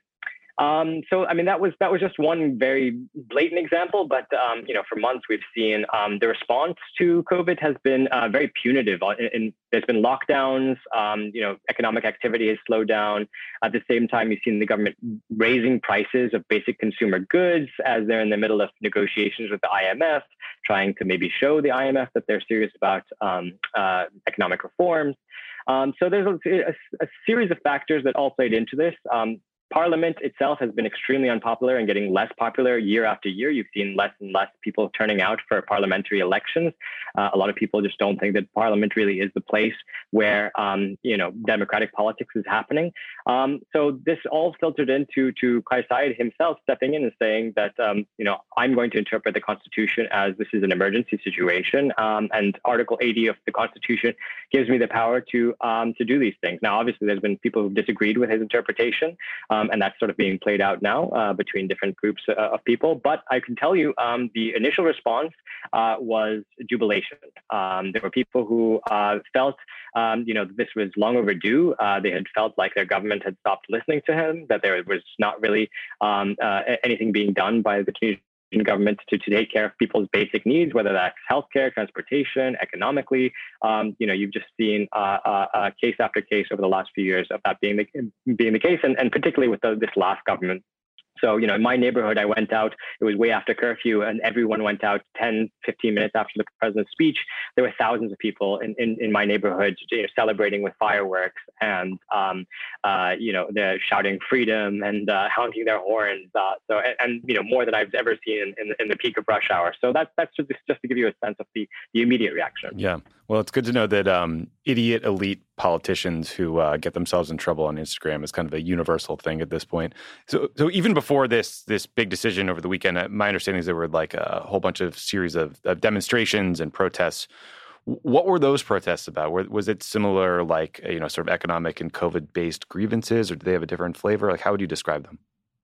Um, so, I mean, that was that was just one very blatant example. But, um, you know, for months we've seen um, the response to COVID has been uh, very punitive. In, in, there's been lockdowns, um, you know, economic activity has slowed down. At the same time, you've seen the government raising prices of basic consumer goods as they're in the middle of negotiations with the I M F, trying to maybe show the I M F that they're serious about um, uh, economic reforms. Um, so there's a, a, a series of factors that all played into this. Um, Parliament itself has been extremely unpopular and getting less popular year after year. You've seen less and less people turning out for parliamentary elections. Uh, a lot of people just don't think that Parliament really is the place where um, you know democratic politics is happening. Um, so this all filtered into to Kais Saied himself stepping in and saying that um, you know I'm going to interpret the Constitution as this is an emergency situation, um, and Article eighty of the Constitution gives me the power to um, to do these things. Now, obviously, there's been people who've disagreed with his interpretation. Um, Um, and that's sort of being played out now uh, between different groups uh, of people. But I can tell you um, the initial response uh, was jubilation. Um, there were people who uh, felt, um, you know, this was long overdue. Uh, they had felt like their government had stopped listening to him, that there was not really um, uh, anything being done by the Tunisian government to, to take care of people's basic needs, whether that's healthcare, transportation, economically. Um, you know, you've just seen uh, uh, uh, case after case over the last few years of that being the, being the case, and, and particularly with the, this last government. So, you know, in my neighborhood, I went out, it was way after curfew, and everyone went out ten, fifteen minutes after the president's speech. There were thousands of people in, in, in my neighborhood, you know, celebrating with fireworks and, um, uh, you know, they're shouting freedom and uh, honking their horns. Uh, so, and, and, you know, more than I've ever seen in, in, in the peak of rush hour. So that's, that's just, just to give you a sense of the, the immediate reaction. Yeah. Well, it's good to know that um, idiot elite politicians who uh, get themselves in trouble on Instagram is kind of a universal thing at this point. So, so even before this this big decision over the weekend, uh, my understanding is there were like a whole bunch of series of, of demonstrations and protests. What were those protests about? Were, was it similar, like you know, sort of economic and COVID-based grievances, or do they have a different flavor? Like, how would you describe them?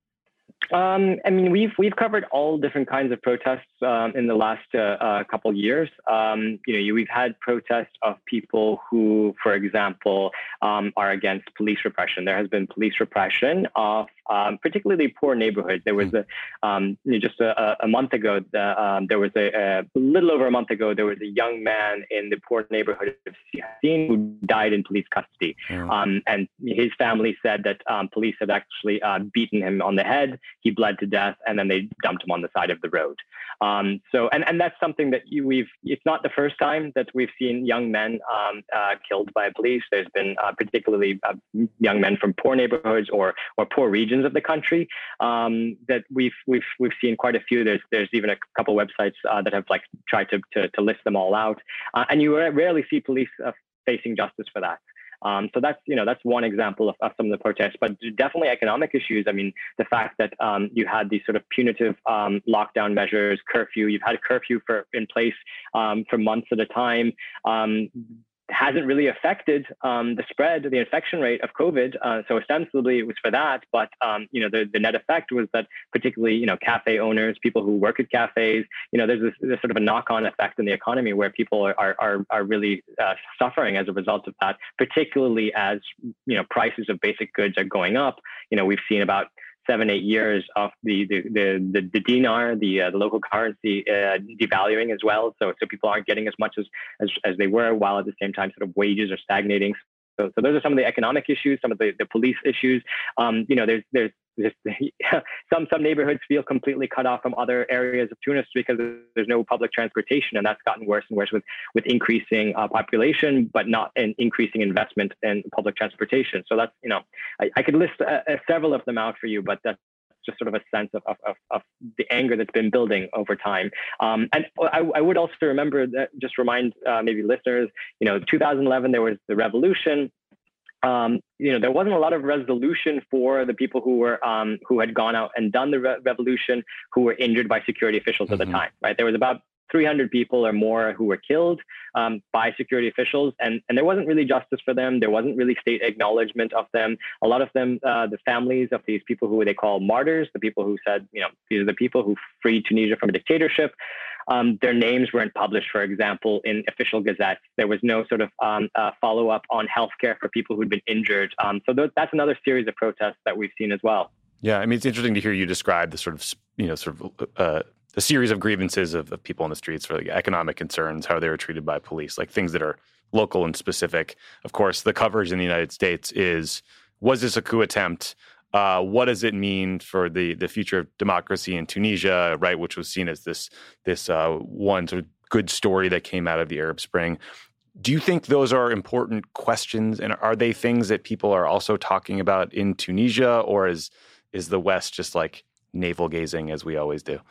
Um, I mean, we've we've covered all different kinds of protests um, in the last uh, uh, couple years. Um, you know, you, we've had protests of people who, for example, um, are against police repression. There has been police repression of um, particularly poor neighborhoods. There was a um, you know, just a, a month ago. The, um, there was a, a little over a month ago. There was a young man in the poor neighborhood of Siasin who died in police custody, yeah. um, and his family said that um, police had actually uh, beaten him on the head. He bled to death, and then they dumped him on the side of the road. Um, so, and, and that's something that you, we've, it's not the first time that we've seen young men um, uh, killed by police. There's been uh, particularly uh, young men from poor neighborhoods or or poor regions of the country um, that we've we've we've seen quite a few. There's there's even a couple websites uh, that have like tried to, to to list them all out, uh, and you rarely see police uh, facing justice for that. Um, so that's, you know, that's one example of, of some of the protests, but definitely economic issues. I mean, the fact that um, you had these sort of punitive um, lockdown measures, curfew, you've had a curfew for in place um, for months at a time. Um, hasn't really affected um, the spread, the infection rate of COVID. Uh, so ostensibly it was for that, but um, you know, the, the net effect was that particularly, you know, cafe owners, people who work at cafes, you know, there's this, this sort of a knock-on effect in the economy where people are are are really uh, suffering as a result of that, particularly as, you know, prices of basic goods are going up. You know, we've seen about seven, eight years of the the the, the, the dinar, the uh, the local currency uh, devaluing as well. So so people aren't getting as much as, as as they were, while at the same time sort of wages are stagnating. So so those are some of the economic issues, some of the, the police issues. Um, you know, there's there's Just, some some neighborhoods feel completely cut off from other areas of Tunis because there's no public transportation, and that's gotten worse and worse with with increasing uh, population, but not an increasing investment in public transportation. So that's, you know, I, I could list uh, uh, several of them out for you, but that's just sort of a sense of of, of, of the anger that's been building over time. Um, and I, I would also remember that, just remind uh, maybe listeners, you know, two thousand eleven there was the revolution. Um, you know, there wasn't a lot of resolution for the people who were um, who had gone out and done the re- revolution, who were injured by security officials mm-hmm. at the time, right? There was about three hundred people or more who were killed um, by security officials, and, and there wasn't really justice for them. There wasn't really state acknowledgement of them. A lot of them, uh, the families of these people who they call martyrs, the people who said, you know, these are the people who freed Tunisia from a dictatorship. Um, their names weren't published, for example, in official gazettes. There was no sort of um, uh, follow-up on healthcare for people who'd been injured. Um, so th- that's another series of protests that we've seen as well. Yeah, I mean, it's interesting to hear you describe the sort of, you know, sort of uh, a series of grievances of, of people on the streets for like economic concerns, how they were treated by police, like things that are local and specific. Of course, the coverage in the United States is, was this a coup attempt? Uh, what does it mean for the the future of democracy in Tunisia, right? Which was seen as this this uh, one sort of good story that came out of the Arab Spring. Do you think those are important questions, and are they things that people are also talking about in Tunisia, or is is the West just like navel gazing as we always do?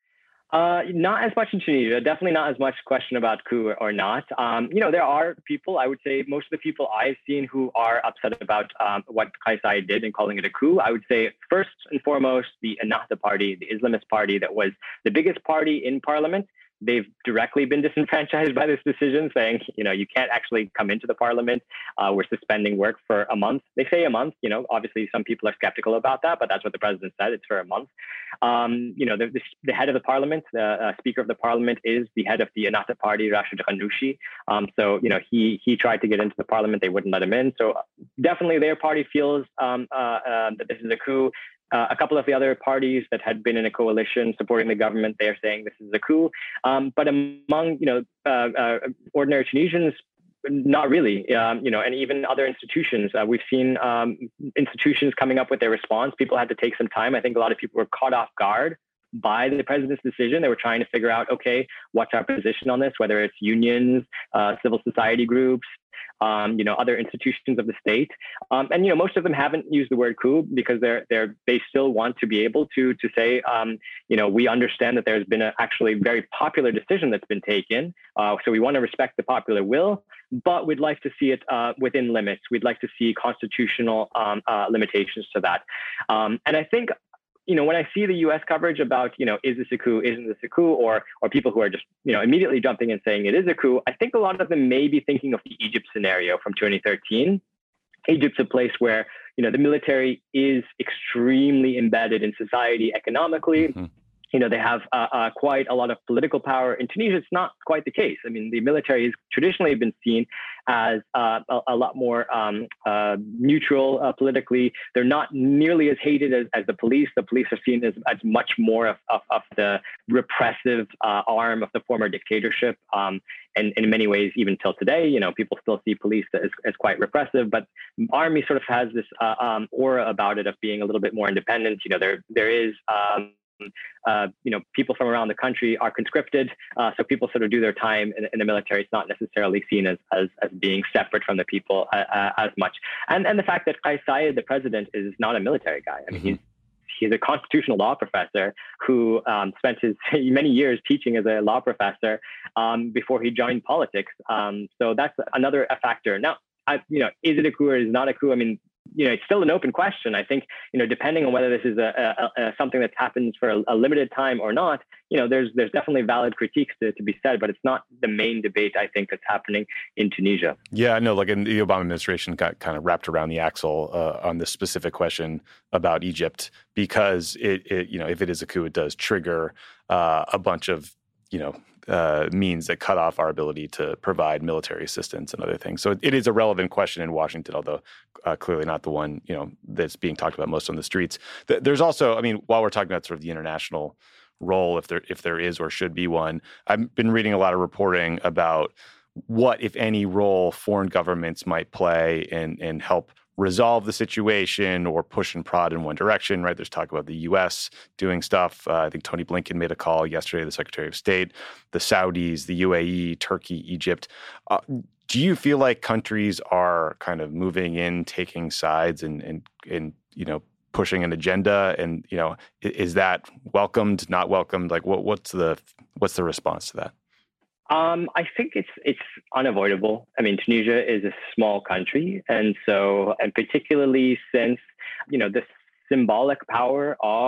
Uh, not as much in Tunisia. Definitely not as much question about coup or, or not. Um, you know, there are people, I would say most of the people I've seen who are upset about um, what Kais Saied did in calling it a coup. I would say first and foremost, the Ennahda party, the Islamist party that was the biggest party in parliament. They've directly been disenfranchised by this decision, saying, you know, you can't actually come into the parliament. Uh, we're suspending work for a month. They say a month. You know, obviously some people are skeptical about that, but that's what the president said. It's for a month. Um, you know, the, the, the head of the parliament, the uh, speaker of the parliament, is the head of the Ennahda party, Rashid Ghannouchi. Um, so, you know, he he tried to get into the parliament. They wouldn't let him in. So definitely their party feels um, uh, uh, that this is a coup. Uh, a couple of the other parties that had been in a coalition supporting the government, they are saying this is a coup. Um, but among, you know, uh, uh, ordinary Tunisians, not really. Um, you know, and even other institutions, uh, we've seen um, institutions coming up with their response. People had to take some time. I think a lot of people were caught off guard by the president's decision. They were trying to figure out, okay, what's our position on this? Whether it's unions, uh, civil society groups, Um, you know, other institutions of the state, um, and you know, most of them haven't used the word coup because they're they're they still want to be able to to say, um, you know, we understand that there's been a actually very popular decision that's been taken, uh, so we want to respect the popular will, but we'd like to see it uh, within limits. We'd like to see constitutional um, uh, limitations to that, um, and I think. You know, when I see the U S coverage about, you know, is this a coup, isn't this a coup, or or people who are just, you know, immediately jumping and saying it is a coup, I think a lot of them may be thinking of the Egypt scenario from twenty thirteen. Egypt's a place where, you know, the military is extremely embedded in society economically. Mm-hmm. You know, they have uh, uh, quite a lot of political power. In Tunisia, it's not quite the case. I mean, the military has traditionally been seen as uh, a, a lot more um, uh, neutral uh, politically. They're not nearly as hated as, as the police. The police are seen as, as much more of, of, of the repressive uh, arm of the former dictatorship. Um, and, and in many ways, even till today, you know, people still see police as, as quite repressive. But army sort of has this uh, um, aura about it of being a little bit more independent. You know, there there is... Um, Uh, you know, people from around the country are conscripted, uh, so people sort of do their time in, in the military. It's not necessarily seen as as, as being separate from the people uh, uh, as much. And and the fact that Kais Saied, the president, is not a military guy. I mean, mm-hmm. he's he's a constitutional law professor who um, spent his many years teaching as a law professor um, before he joined politics. Um, so that's another factor. Now, I, you know, is it a coup or is it not a coup? I mean. You know, it's still an open question. I think, you know, depending on whether this is a, a, a something that happens for a, a limited time or not, you know, there's there's definitely valid critiques to, to be said, but it's not the main debate, I think, that's happening in Tunisia. Yeah, I know, like in the Obama administration got kind of wrapped around the axle uh, on this specific question about Egypt because it, it, you know, if it is a coup, it does trigger uh, a bunch of, you know, Uh, means that cut off our ability to provide military assistance and other things. So it, it is a relevant question in Washington, although uh, clearly not the one, you know, that's being talked about most on the streets. Th- there's also, I mean, while we're talking about sort of the international role, if there if there is or should be one, I've been reading a lot of reporting about what, if any, role foreign governments might play in in help resolve the situation or push and prod in one direction, right? There's talk about the U S doing stuff. Uh, I think Tony Blinken made a call yesterday, the Secretary of State, the Saudis, the U A E, Turkey, Egypt. Uh, do you feel like countries are kind of moving in, taking sides and, and, and you know, pushing an agenda? And, you know, is that welcomed, not welcomed? Like what, what's the, what's the response to that? Um, I think it's it's unavoidable. I mean, Tunisia is a small country, and so, and particularly since, you know, the symbolic power of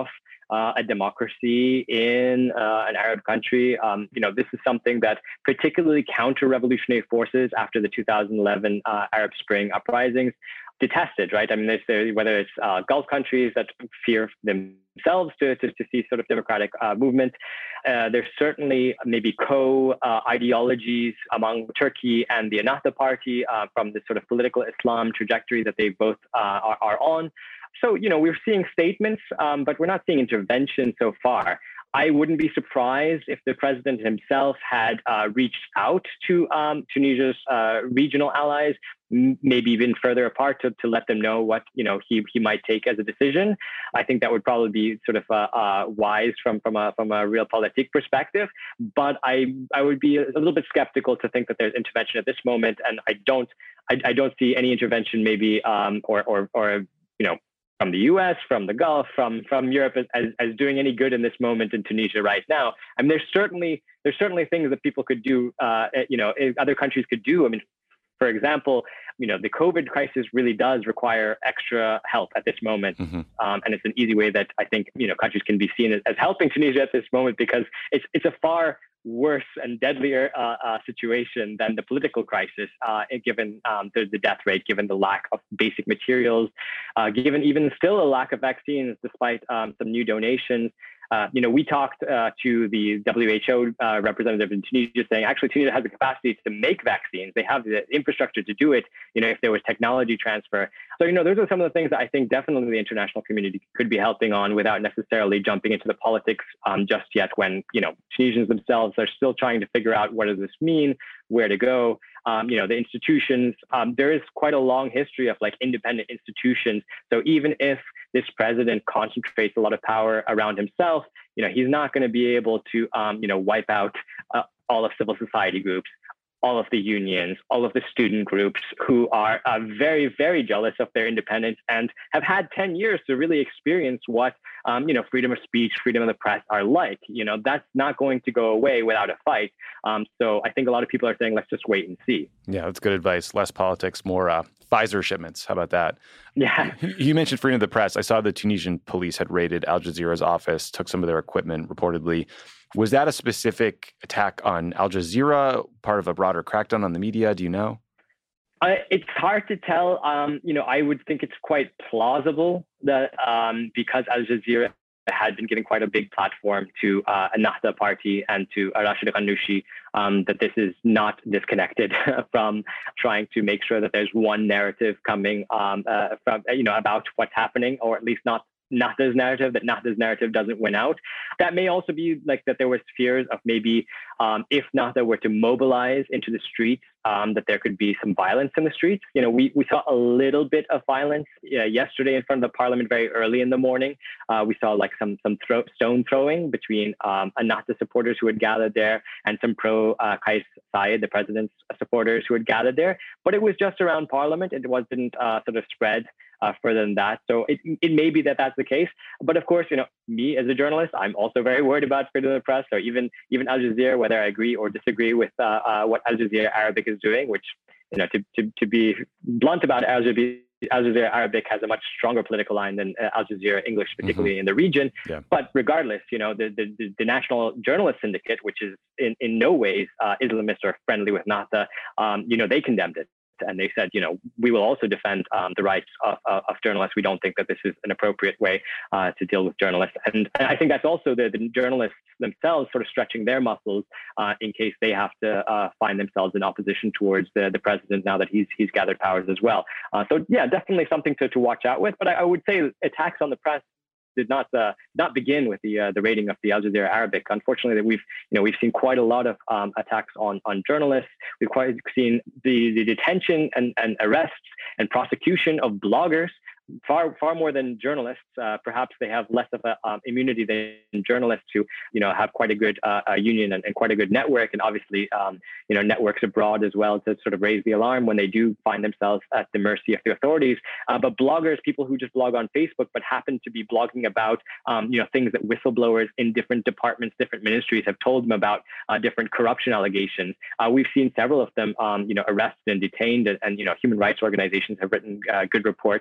uh, a democracy in uh, an Arab country. Um, you know, this is something that particularly counter-revolutionary forces after the two thousand eleven uh, Arab Spring uprisings detested, right? I mean, there's, whether it's uh, Gulf countries that fear themselves to, to, to see sort of democratic uh, movement. Uh, there's certainly maybe co-ideologies uh, among Turkey and the Ennahda party uh, from the sort of political Islam trajectory that they both uh, are, are on. So, you know, we're seeing statements, um, but we're not seeing intervention so far. I wouldn't be surprised if the president himself had uh, reached out to um, Tunisia's uh, regional allies, m- maybe even further apart, to, to let them know what, you know, he he might take as a decision. I think that would probably be sort of uh, uh, wise from from a from a realpolitik perspective. But I I would be a little bit skeptical to think that there's intervention at this moment, and I don't I, I don't see any intervention maybe um, or or or you know. from the U S, from the Gulf, from from Europe as, as doing any good in this moment in Tunisia right now. I mean, there's certainly there's certainly things that people could do, uh, you know, other countries could do. I mean, for example, you know, the COVID crisis really does require extra help at this moment. Mm-hmm. Um, and it's an easy way that I think, you know, countries can be seen as, as helping Tunisia at this moment, because it's it's a far worse and deadlier uh, uh, situation than the political crisis, uh, given um, the, the death rate, given the lack of basic materials, uh, given even still a lack of vaccines, despite um, some new donations. Uh, you know, we talked uh, to the W H O uh, representative in Tunisia saying, actually, Tunisia has the capacity to make vaccines. They have the infrastructure to do it, you know, if there was technology transfer. So, you know, those are some of the things that I think definitely the international community could be helping on without necessarily jumping into the politics um, just yet, when, you know, Tunisians themselves are still trying to figure out what does this mean, where to go. Um, you know, the institutions, um, there is quite a long history of like independent institutions. So even if this president concentrates a lot of power around himself, you know, he's not going to be able to, um, you know, wipe out uh, all of civil society groups, all of the unions, all of the student groups who are uh, very, very jealous of their independence and have had ten years to really experience what, um, you know, freedom of speech, freedom of the press are like. You know, that's not going to go away without a fight. Um, so I think a lot of people are saying, let's just wait and see. Yeah, that's good advice. Less politics, more uh, Pfizer shipments. How about that? Yeah. You mentioned freedom of the press. I saw the Tunisian police had raided Al Jazeera's office, took some of their equipment, reportedly. Was that a specific attack on Al Jazeera, part of a broader crackdown on the media? Do you know? Uh, it's hard to tell. Um, you know, I would think it's quite plausible that um, because Al Jazeera had been giving quite a big platform to uh, Ennahda party and to uh, Rashid Ghannouchi, um, that this is not disconnected from trying to make sure that there's one narrative coming um, uh, from, you know, about what's happening, or at least not Ennahda's narrative, that Ennahda's narrative doesn't win out. That may also be like that there was fears of maybe um, if Ennahda were to mobilize into the streets, um, that there could be some violence in the streets. You know, we, we saw a little bit of violence uh, yesterday in front of the parliament very early in the morning. Uh, we saw like some some throw, stone throwing between um, Ennahda supporters who had gathered there and some pro uh, Kais Saied, the president's supporters who had gathered there. But it was just around parliament. It was, didn't uh, sort of spread Uh, further than that. So it it may be that that's the case. But of course, you know, me as a journalist, I'm also very worried about freedom of the press, or even even Al Jazeera, whether I agree or disagree with uh, uh, what Al Jazeera Arabic is doing, which, you know, to to, to be blunt about it, Al Jazeera, Al Jazeera Arabic has a much stronger political line than uh, Al Jazeera English, particularly mm-hmm. in the region. Yeah. But regardless, you know, the, the, the National Journalist Syndicate, which is in, in no ways uh, Islamist or friendly with Ennahda, um, you know, they condemned it. And they said, you know, we will also defend um, the rights of, of, of journalists. We don't think that this is an appropriate way uh, to deal with journalists. And, and I think that's also the, the journalists themselves sort of stretching their muscles uh, in case they have to uh, find themselves in opposition towards the, the president now that he's he's gathered powers as well. Uh, so, yeah, definitely something to, to watch out with. But I, I would say attacks on the press did not uh, not begin with the uh, the raiding of the Al Jazeera Arabic. Unfortunately, we've you know we've seen quite a lot of um, attacks on on journalists. We've quite seen the, the detention and, and arrests and prosecution of bloggers. Far, far more than journalists. Uh, perhaps they have less of a um, immunity than journalists, who, you know, have quite a good uh, uh, union and, and quite a good network, and obviously, um, you know, networks abroad as well to sort of raise the alarm when they do find themselves at the mercy of the authorities. Uh, but bloggers, people who just blog on Facebook, but happen to be blogging about, um, you know, things that whistleblowers in different departments, different ministries have told them about, uh, different corruption allegations. Uh, we've seen several of them, um, you know, arrested and detained, and, and you know, human rights organizations have written uh, good reports on on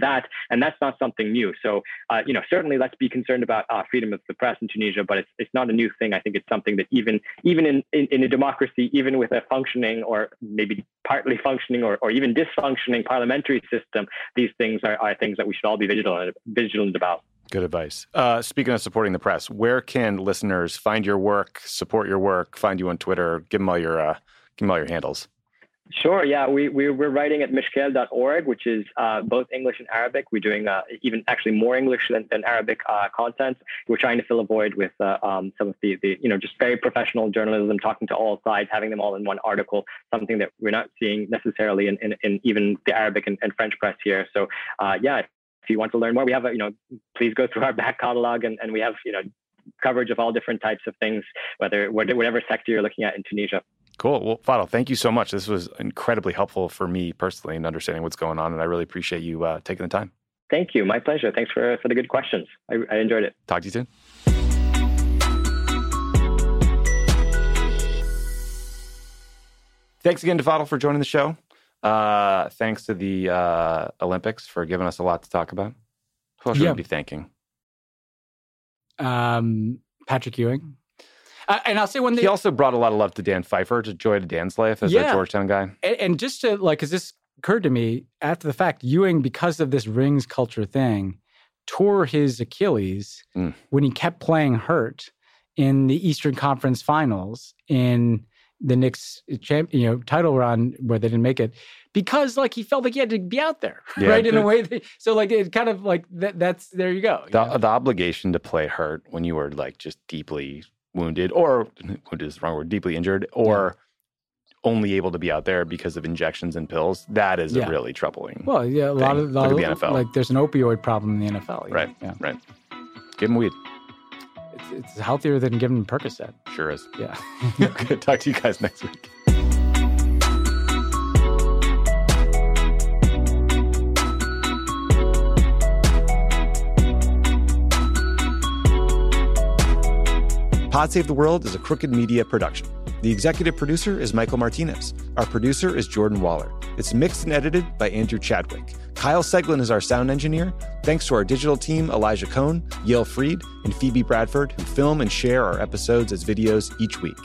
that. And that's not something new. So, uh, you know, certainly let's be concerned about uh, freedom of the press in Tunisia, but it's it's not a new thing. I think it's something that even even in, in, in a democracy, even with a functioning or maybe partly functioning or, or even dysfunctioning parliamentary system, these things are, are things that we should all be vigilant, vigilant about. Good advice. Uh, speaking of supporting the press, where can listeners find your work, support your work, find you on Twitter? Give them all your, uh, give them all your handles. Sure. Yeah, we, we, we're writing at mishkel dot org, which is uh, both English and Arabic. We're doing uh, even actually more English than, than Arabic uh, content. We're trying to fill a void with uh, um, some of the, the, you know, just very professional journalism, talking to all sides, having them all in one article, something that we're not seeing necessarily in, in, in even the Arabic and, and French press here. So, uh, yeah, if you want to learn more, we have, a, you know, please go through our back catalog, and, and we have, you know, coverage of all different types of things, whether whatever sector you're looking at in Tunisia. Cool. Well, Fadel, thank you so much. This was incredibly helpful for me personally in understanding what's going on, and I really appreciate you uh, taking the time. Thank you. My pleasure. Thanks for, for the good questions. I, I enjoyed it. Talk to you soon. Thanks again to Fadel for joining the show. Uh, thanks to the uh, Olympics for giving us a lot to talk about. Who else should Yeah. we be thanking? Um, Patrick Ewing. Uh, and I'll say one thing. He also brought a lot of love to Dan Pfeiffer, to Joy to Dan's Life as Yeah. a Georgetown guy. And, and just to, like, because this occurred to me after the fact, Ewing, because of this rings culture thing, tore his Achilles Mm. when he kept playing hurt in the Eastern Conference Finals in the Knicks champ, you know, title run where they didn't make it, because like he felt like he had to be out there, Yeah. right? In a way, that, so like it kind of like that. That's there you go. you The, know? the obligation to play hurt when you were like just deeply wounded, or wounded is the wrong word, deeply injured, or only able to be out there because of injections and pills, that is Yeah. a really troubling. Well, yeah, a lot thing. of Look lot at the of- N F L. like there's an opioid problem in the N F L, you know? Right, Yeah, right. Give him weed. it's, it's healthier than giving him Percocet. Sure is. Yeah. Good. Talk to you guys next week. Pod Save the World is a Crooked Media production. The executive producer is Michael Martinez. Our producer is Jordan Waller. It's mixed and edited by Andrew Chadwick. Kyle Seglin is our sound engineer. Thanks to our digital team, Elijah Cohn, Yale Freed, and Phoebe Bradford, who film and share our episodes as videos each week.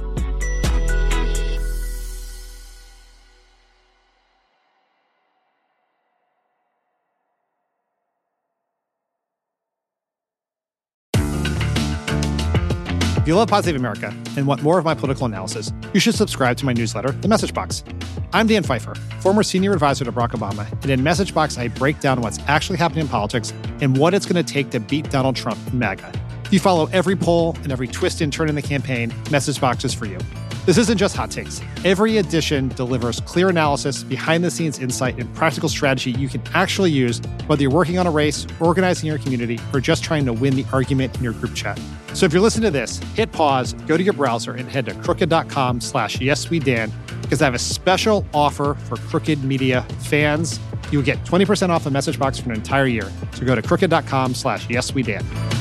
If you love Pod Save America and want more of my political analysis, you should subscribe to my newsletter, The Message Box. I'm Dan Pfeiffer, former senior advisor to Barack Obama, and in Message Box, I break down what's actually happening in politics and what it's going to take to beat Donald Trump and MAGA. If you follow every poll and every twist and turn in the campaign, Message Box is for you. This isn't just hot takes. Every edition delivers clear analysis, behind-the-scenes insight, and practical strategy you can actually use, whether you're working on a race, organizing your community, or just trying to win the argument in your group chat. So if you're listening to this, hit pause, go to your browser, and head to crooked.com slash yeswedan, because I have a special offer for Crooked Media fans. You'll get twenty percent off a Message Box for an entire year. So go to crooked.com slash yeswedan.